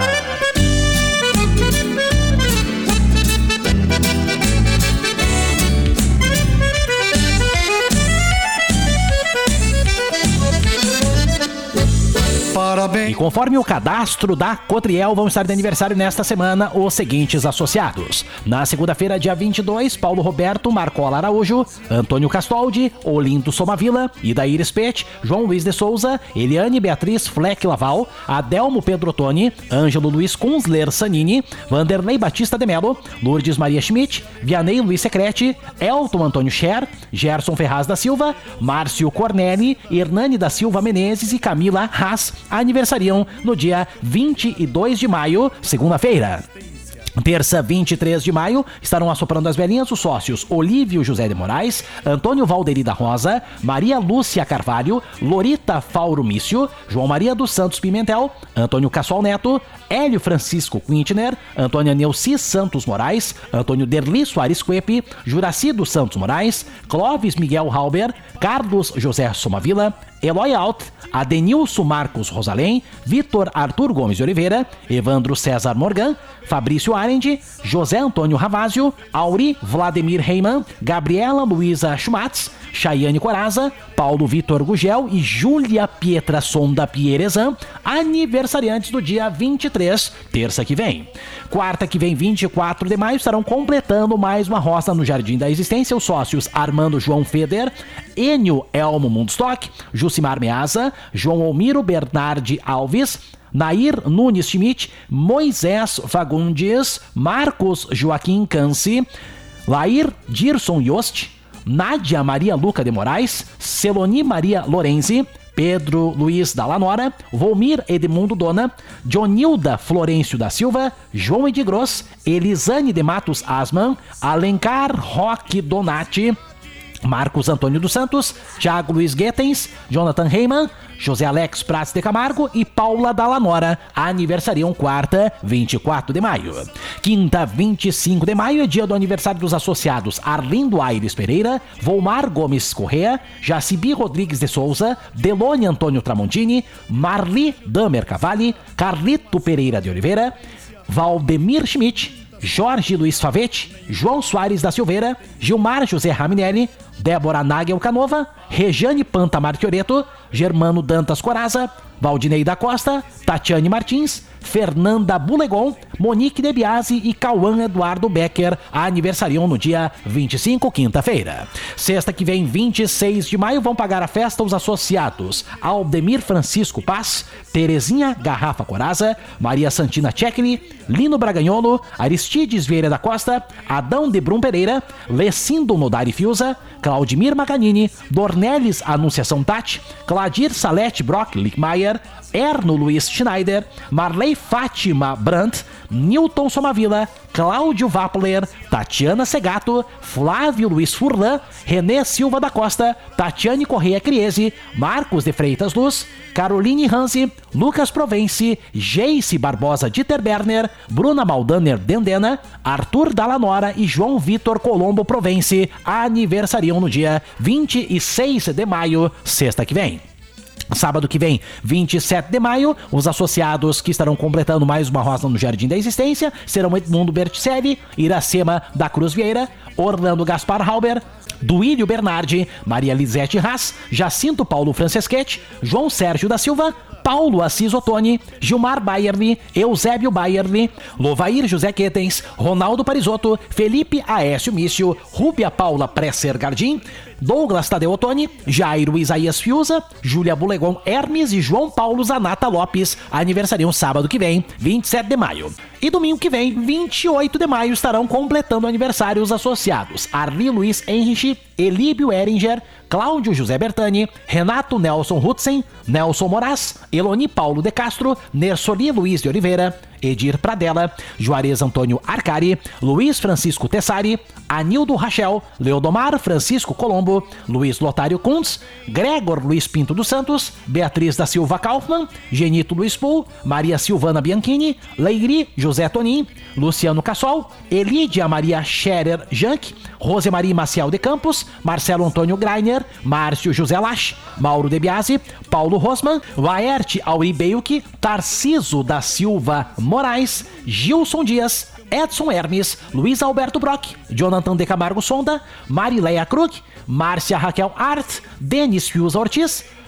parabéns. E conforme o cadastro da Cotriel, vão estar de aniversário nesta semana os seguintes associados. Na segunda-feira, dia vinte e dois, Paulo Roberto Marcola Araújo, Antônio Castoldi, Olinto Somavila, Idair Spet, João Luiz de Souza, Eliane Beatriz Fleck Laval, Adelmo Pedro Ottoni, Ângelo Luiz Kunzler Sanini, Vanderlei Batista de Melo, Lourdes Maria Schmidt, Vianney Luiz Secrete, Elton Antônio Scher, Gerson Ferraz da Silva, Márcio Corneli, Hernani da Silva Menezes e Camila Haas aniversariam no dia vinte e dois de maio, segunda-feira. Terça, vinte e três de maio, estarão assoprando as velhinhas os sócios Olívio José de Moraes, Antônio Valderi da Rosa, Maria Lúcia Carvalho, Lorita Fauro Mício, João Maria dos Santos Pimentel, Antônio Cassol Neto, Hélio Francisco Quintner, Antônia Neuci Santos Moraes, Antônio Derli Soares Quepe, Juraci dos Santos Moraes, Clóvis Miguel Halber, Carlos José Somavila, Eloy Alt, Adenilson Marcos Rosalém, Vitor Arthur Gomes de Oliveira, Evandro César Morgan, Fabrício Arendt, José Antônio Ravazio, Auri Vladimir Reimann, Gabriela Luiza Schmatz, Chayane Coraza, Paulo Vitor Gugel e Júlia Pietra Sonda Pierezan, aniversariantes do dia vinte e três, terça que vem. Quarta que vem, vinte e quatro de maio, estarão completando mais uma roça no Jardim da Existência os sócios Armando João Feder, Enio Elmo Mundstock, Jucimar Meaza, João Almiro Bernardi Alves, Nair Nunes Schmidt, Moisés Fagundes, Marcos Joaquim Canci, Lair Dirson Yost, Nádia Maria Luca de Moraes, Celoni Maria Lorenzi, Pedro Luiz Dallanora, Volmir Edmundo Dona, Jonilda Florencio da Silva, João Edgros, Elisane de Matos Asman, Alencar Roque Donati, Marcos Antônio dos Santos, Thiago Luiz Guetens, Jonathan Reimann, José Alex Prats de Camargo e Paula Dallanora aniversariam quarta, vinte e quatro de maio. Quinta, vinte e cinco de maio é dia do aniversário dos associados Arlindo Aires Pereira, Volmar Gomes Correa, Jacibi Rodrigues de Souza, Delone Antônio Tramontini, Marli Damer Cavalli, Carlito Pereira de Oliveira, Valdemir Schmidt, Jorge Luiz Favete, João Soares da Silveira, Gilmar José Raminelli, Débora Nagel Canova, Rejane Panta Marchioreto, Germano Dantas Coraza, Valdinei da Costa, Tatiane Martins, Fernanda Bulegon, Monique De Biasi e Cauã Eduardo Becker aniversariam no dia vinte e cinco, quinta-feira. Sexta que vem, vinte e seis de maio, vão pagar a festa os associados Aldemir Francisco Paz, Terezinha Garrafa Coraza, Maria Santina Tchekli, Lino Bragagnolo, Aristides Vieira da Costa, Adão de Brum Pereira, Lecindo Nodari Fiuza, Claudimir Maganini, Dornelles Anunciação Tati, Cladir Salete Brock Lickmeier, Erno Luiz Schneider, Marley Fátima Brandt, Newton Somavila, Cláudio Vappler, Tatiana Segato, Flávio Luiz Furlan, Renê Silva da Costa, Tatiane Correia Criese, Marcos de Freitas Luz, Caroline Hansi, Lucas Provence, Geice Barbosa Dieter Berner, Bruna Maldaner Dendena, Arthur Dallanora e João Vitor Colombo Provence aniversariam no dia vinte e seis de maio, sexta que vem. Sábado que vem, vinte e sete de maio, os associados que estarão completando mais uma roça no Jardim da Existência serão Edmundo Berticelli, Iracema da Cruz Vieira, Orlando Gaspar Halber, Duílio Bernardi, Maria Lisete Haas, Jacinto Paulo Franceschetti, João Sérgio da Silva, Paulo Assis Ottoni, Gilmar Bayerli, Eusébio Bayerli, Lovair José Quetens, Ronaldo Parisotto, Felipe Aécio Mício, Rúbia Paula Presser Gardim, Douglas Tadeu Ottoni, Jairo Isaías Fiuza, Júlia Bulegon Hermes e João Paulo Zanata Lopes aniversariam sábado que vem, vinte e sete de maio. E domingo que vem, vinte e oito de maio, estarão completando aniversário os associados Arli Luiz Henrich, Elíbio Eringer, Cláudio José Bertani, Renato Nelson Hutzen, Nelson Moraes, Eloni Paulo de Castro, Nersoli Luiz de Oliveira, Edir Pradella, Juarez Antônio Arcari, Luiz Francisco Tessari, Anildo Rachel, Leodomar Francisco Colombo, Luiz Lotário Kuntz, Gregor Luiz Pinto dos Santos, Beatriz da Silva Kaufmann, Genito Luiz Pool, Maria Silvana Bianchini, Leiri José Tonin, Luciano Cassol, Elídia Maria Scherer Jank, Rosemarie Maciel de Campos, Marcelo Antônio Greiner, Márcio José Lach, Mauro De Biasi, Paulo Rosman, Laerte Auri Beuque, Tarciso da Silva Moraes, Gilson Dias, Edson Hermes, Luiz Alberto Brock, Jonathan de Camargo Sonda, Marileia Krug, Márcia Raquel Art, Denis Fiuza Ortiz,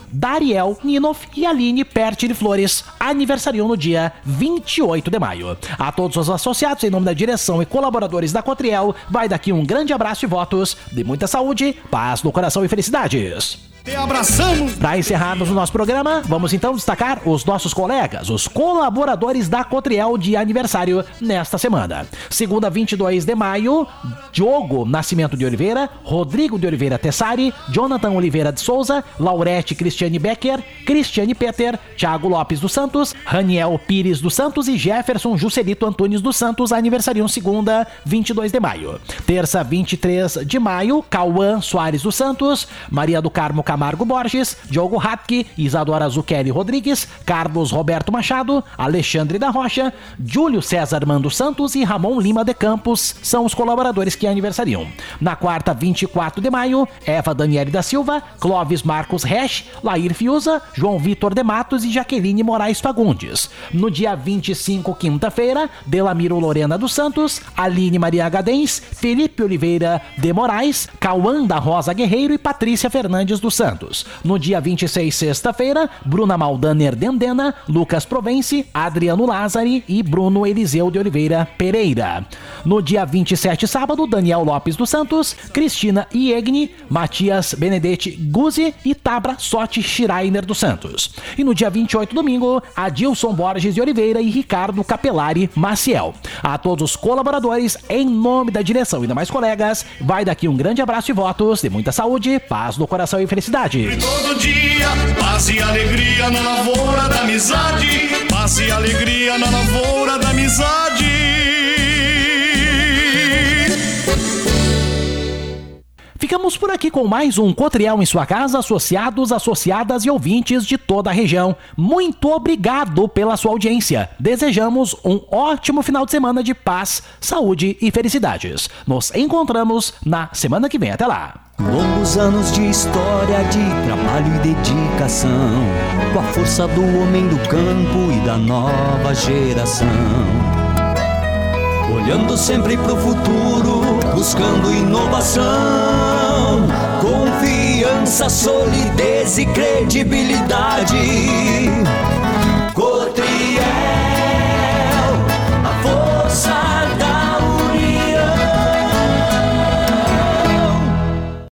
Dariel Ninoff e Aline Perti de Flores aniversariam no dia vinte e oito de maio. A todos os associados, em nome da direção e colaboradores da Cotriel, vai daqui um grande abraço e votos de muita saúde, paz no coração e felicidades. Te abraçamos! Para encerrarmos o nosso programa, vamos então destacar os nossos colegas, os colaboradores da Cotriel de aniversário nesta semana. Segunda, vinte e dois de maio, Diogo Nascimento de Oliveira, Rodrigo de Oliveira Tessari, Jonathan Oliveira de Souza, Laurete Cristiane Becker, Cristiane Peter, Thiago Lopes dos Santos, Raniel Pires dos Santos e Jefferson Juscelito Antunes dos Santos aniversariam segunda, vinte e dois de maio. Terça, vinte e três de maio, Cauã Soares dos Santos, Maria do Carmo Camargo Borges, Diogo Ratke, Isadora Zucchelli Rodrigues, Carlos Roberto Machado, Alexandre da Rocha, Júlio César Mando Santos e Ramon Lima de Campos são os colaboradores que aniversariam. Na quarta, vinte e quatro de maio, Eva Daniele da Silva, Clóvis Marcos Resch, Lair Fiuza, João Vitor de Matos e Jaqueline Moraes Fagundes. No dia vinte e cinco, quinta-feira, Delamiro Lorena dos Santos, Aline Maria Gadens, Felipe Oliveira de Moraes, Cauã da Rosa Guerreiro e Patrícia Fernandes dos Santos. No dia vinte e seis, sexta-feira, Bruna Maldaner Dendena, Lucas Provenci, Adriano Lázari e Bruno Eliseu de Oliveira Pereira. No dia vinte e sete, sábado, Daniel Lopes dos Santos, Cristina Iegni, Matias Benedetti Guzzi e Tabra Sotti Schreiner dos Santos. E no dia vinte e oito, domingo, Adilson Borges de Oliveira e Ricardo Capelari Maciel. A todos os colaboradores, em nome da direção e demais colegas, vai daqui um grande abraço e votos de muita saúde, paz no coração e felicidade. Todo dia, paz e alegria na lavoura da amizade. Paz e alegria na lavoura da amizade. Ficamos por aqui com mais um Cotriel em sua casa, associados, associadas e ouvintes de toda a região. Muito obrigado pela sua audiência. Desejamos um ótimo final de semana de paz, saúde e felicidades. Nos encontramos na semana que vem. Até lá. Longos anos de história, de trabalho e dedicação, com a força do homem do campo e da nova geração. Olhando sempre pro futuro, buscando inovação, confiança, solidez e credibilidade.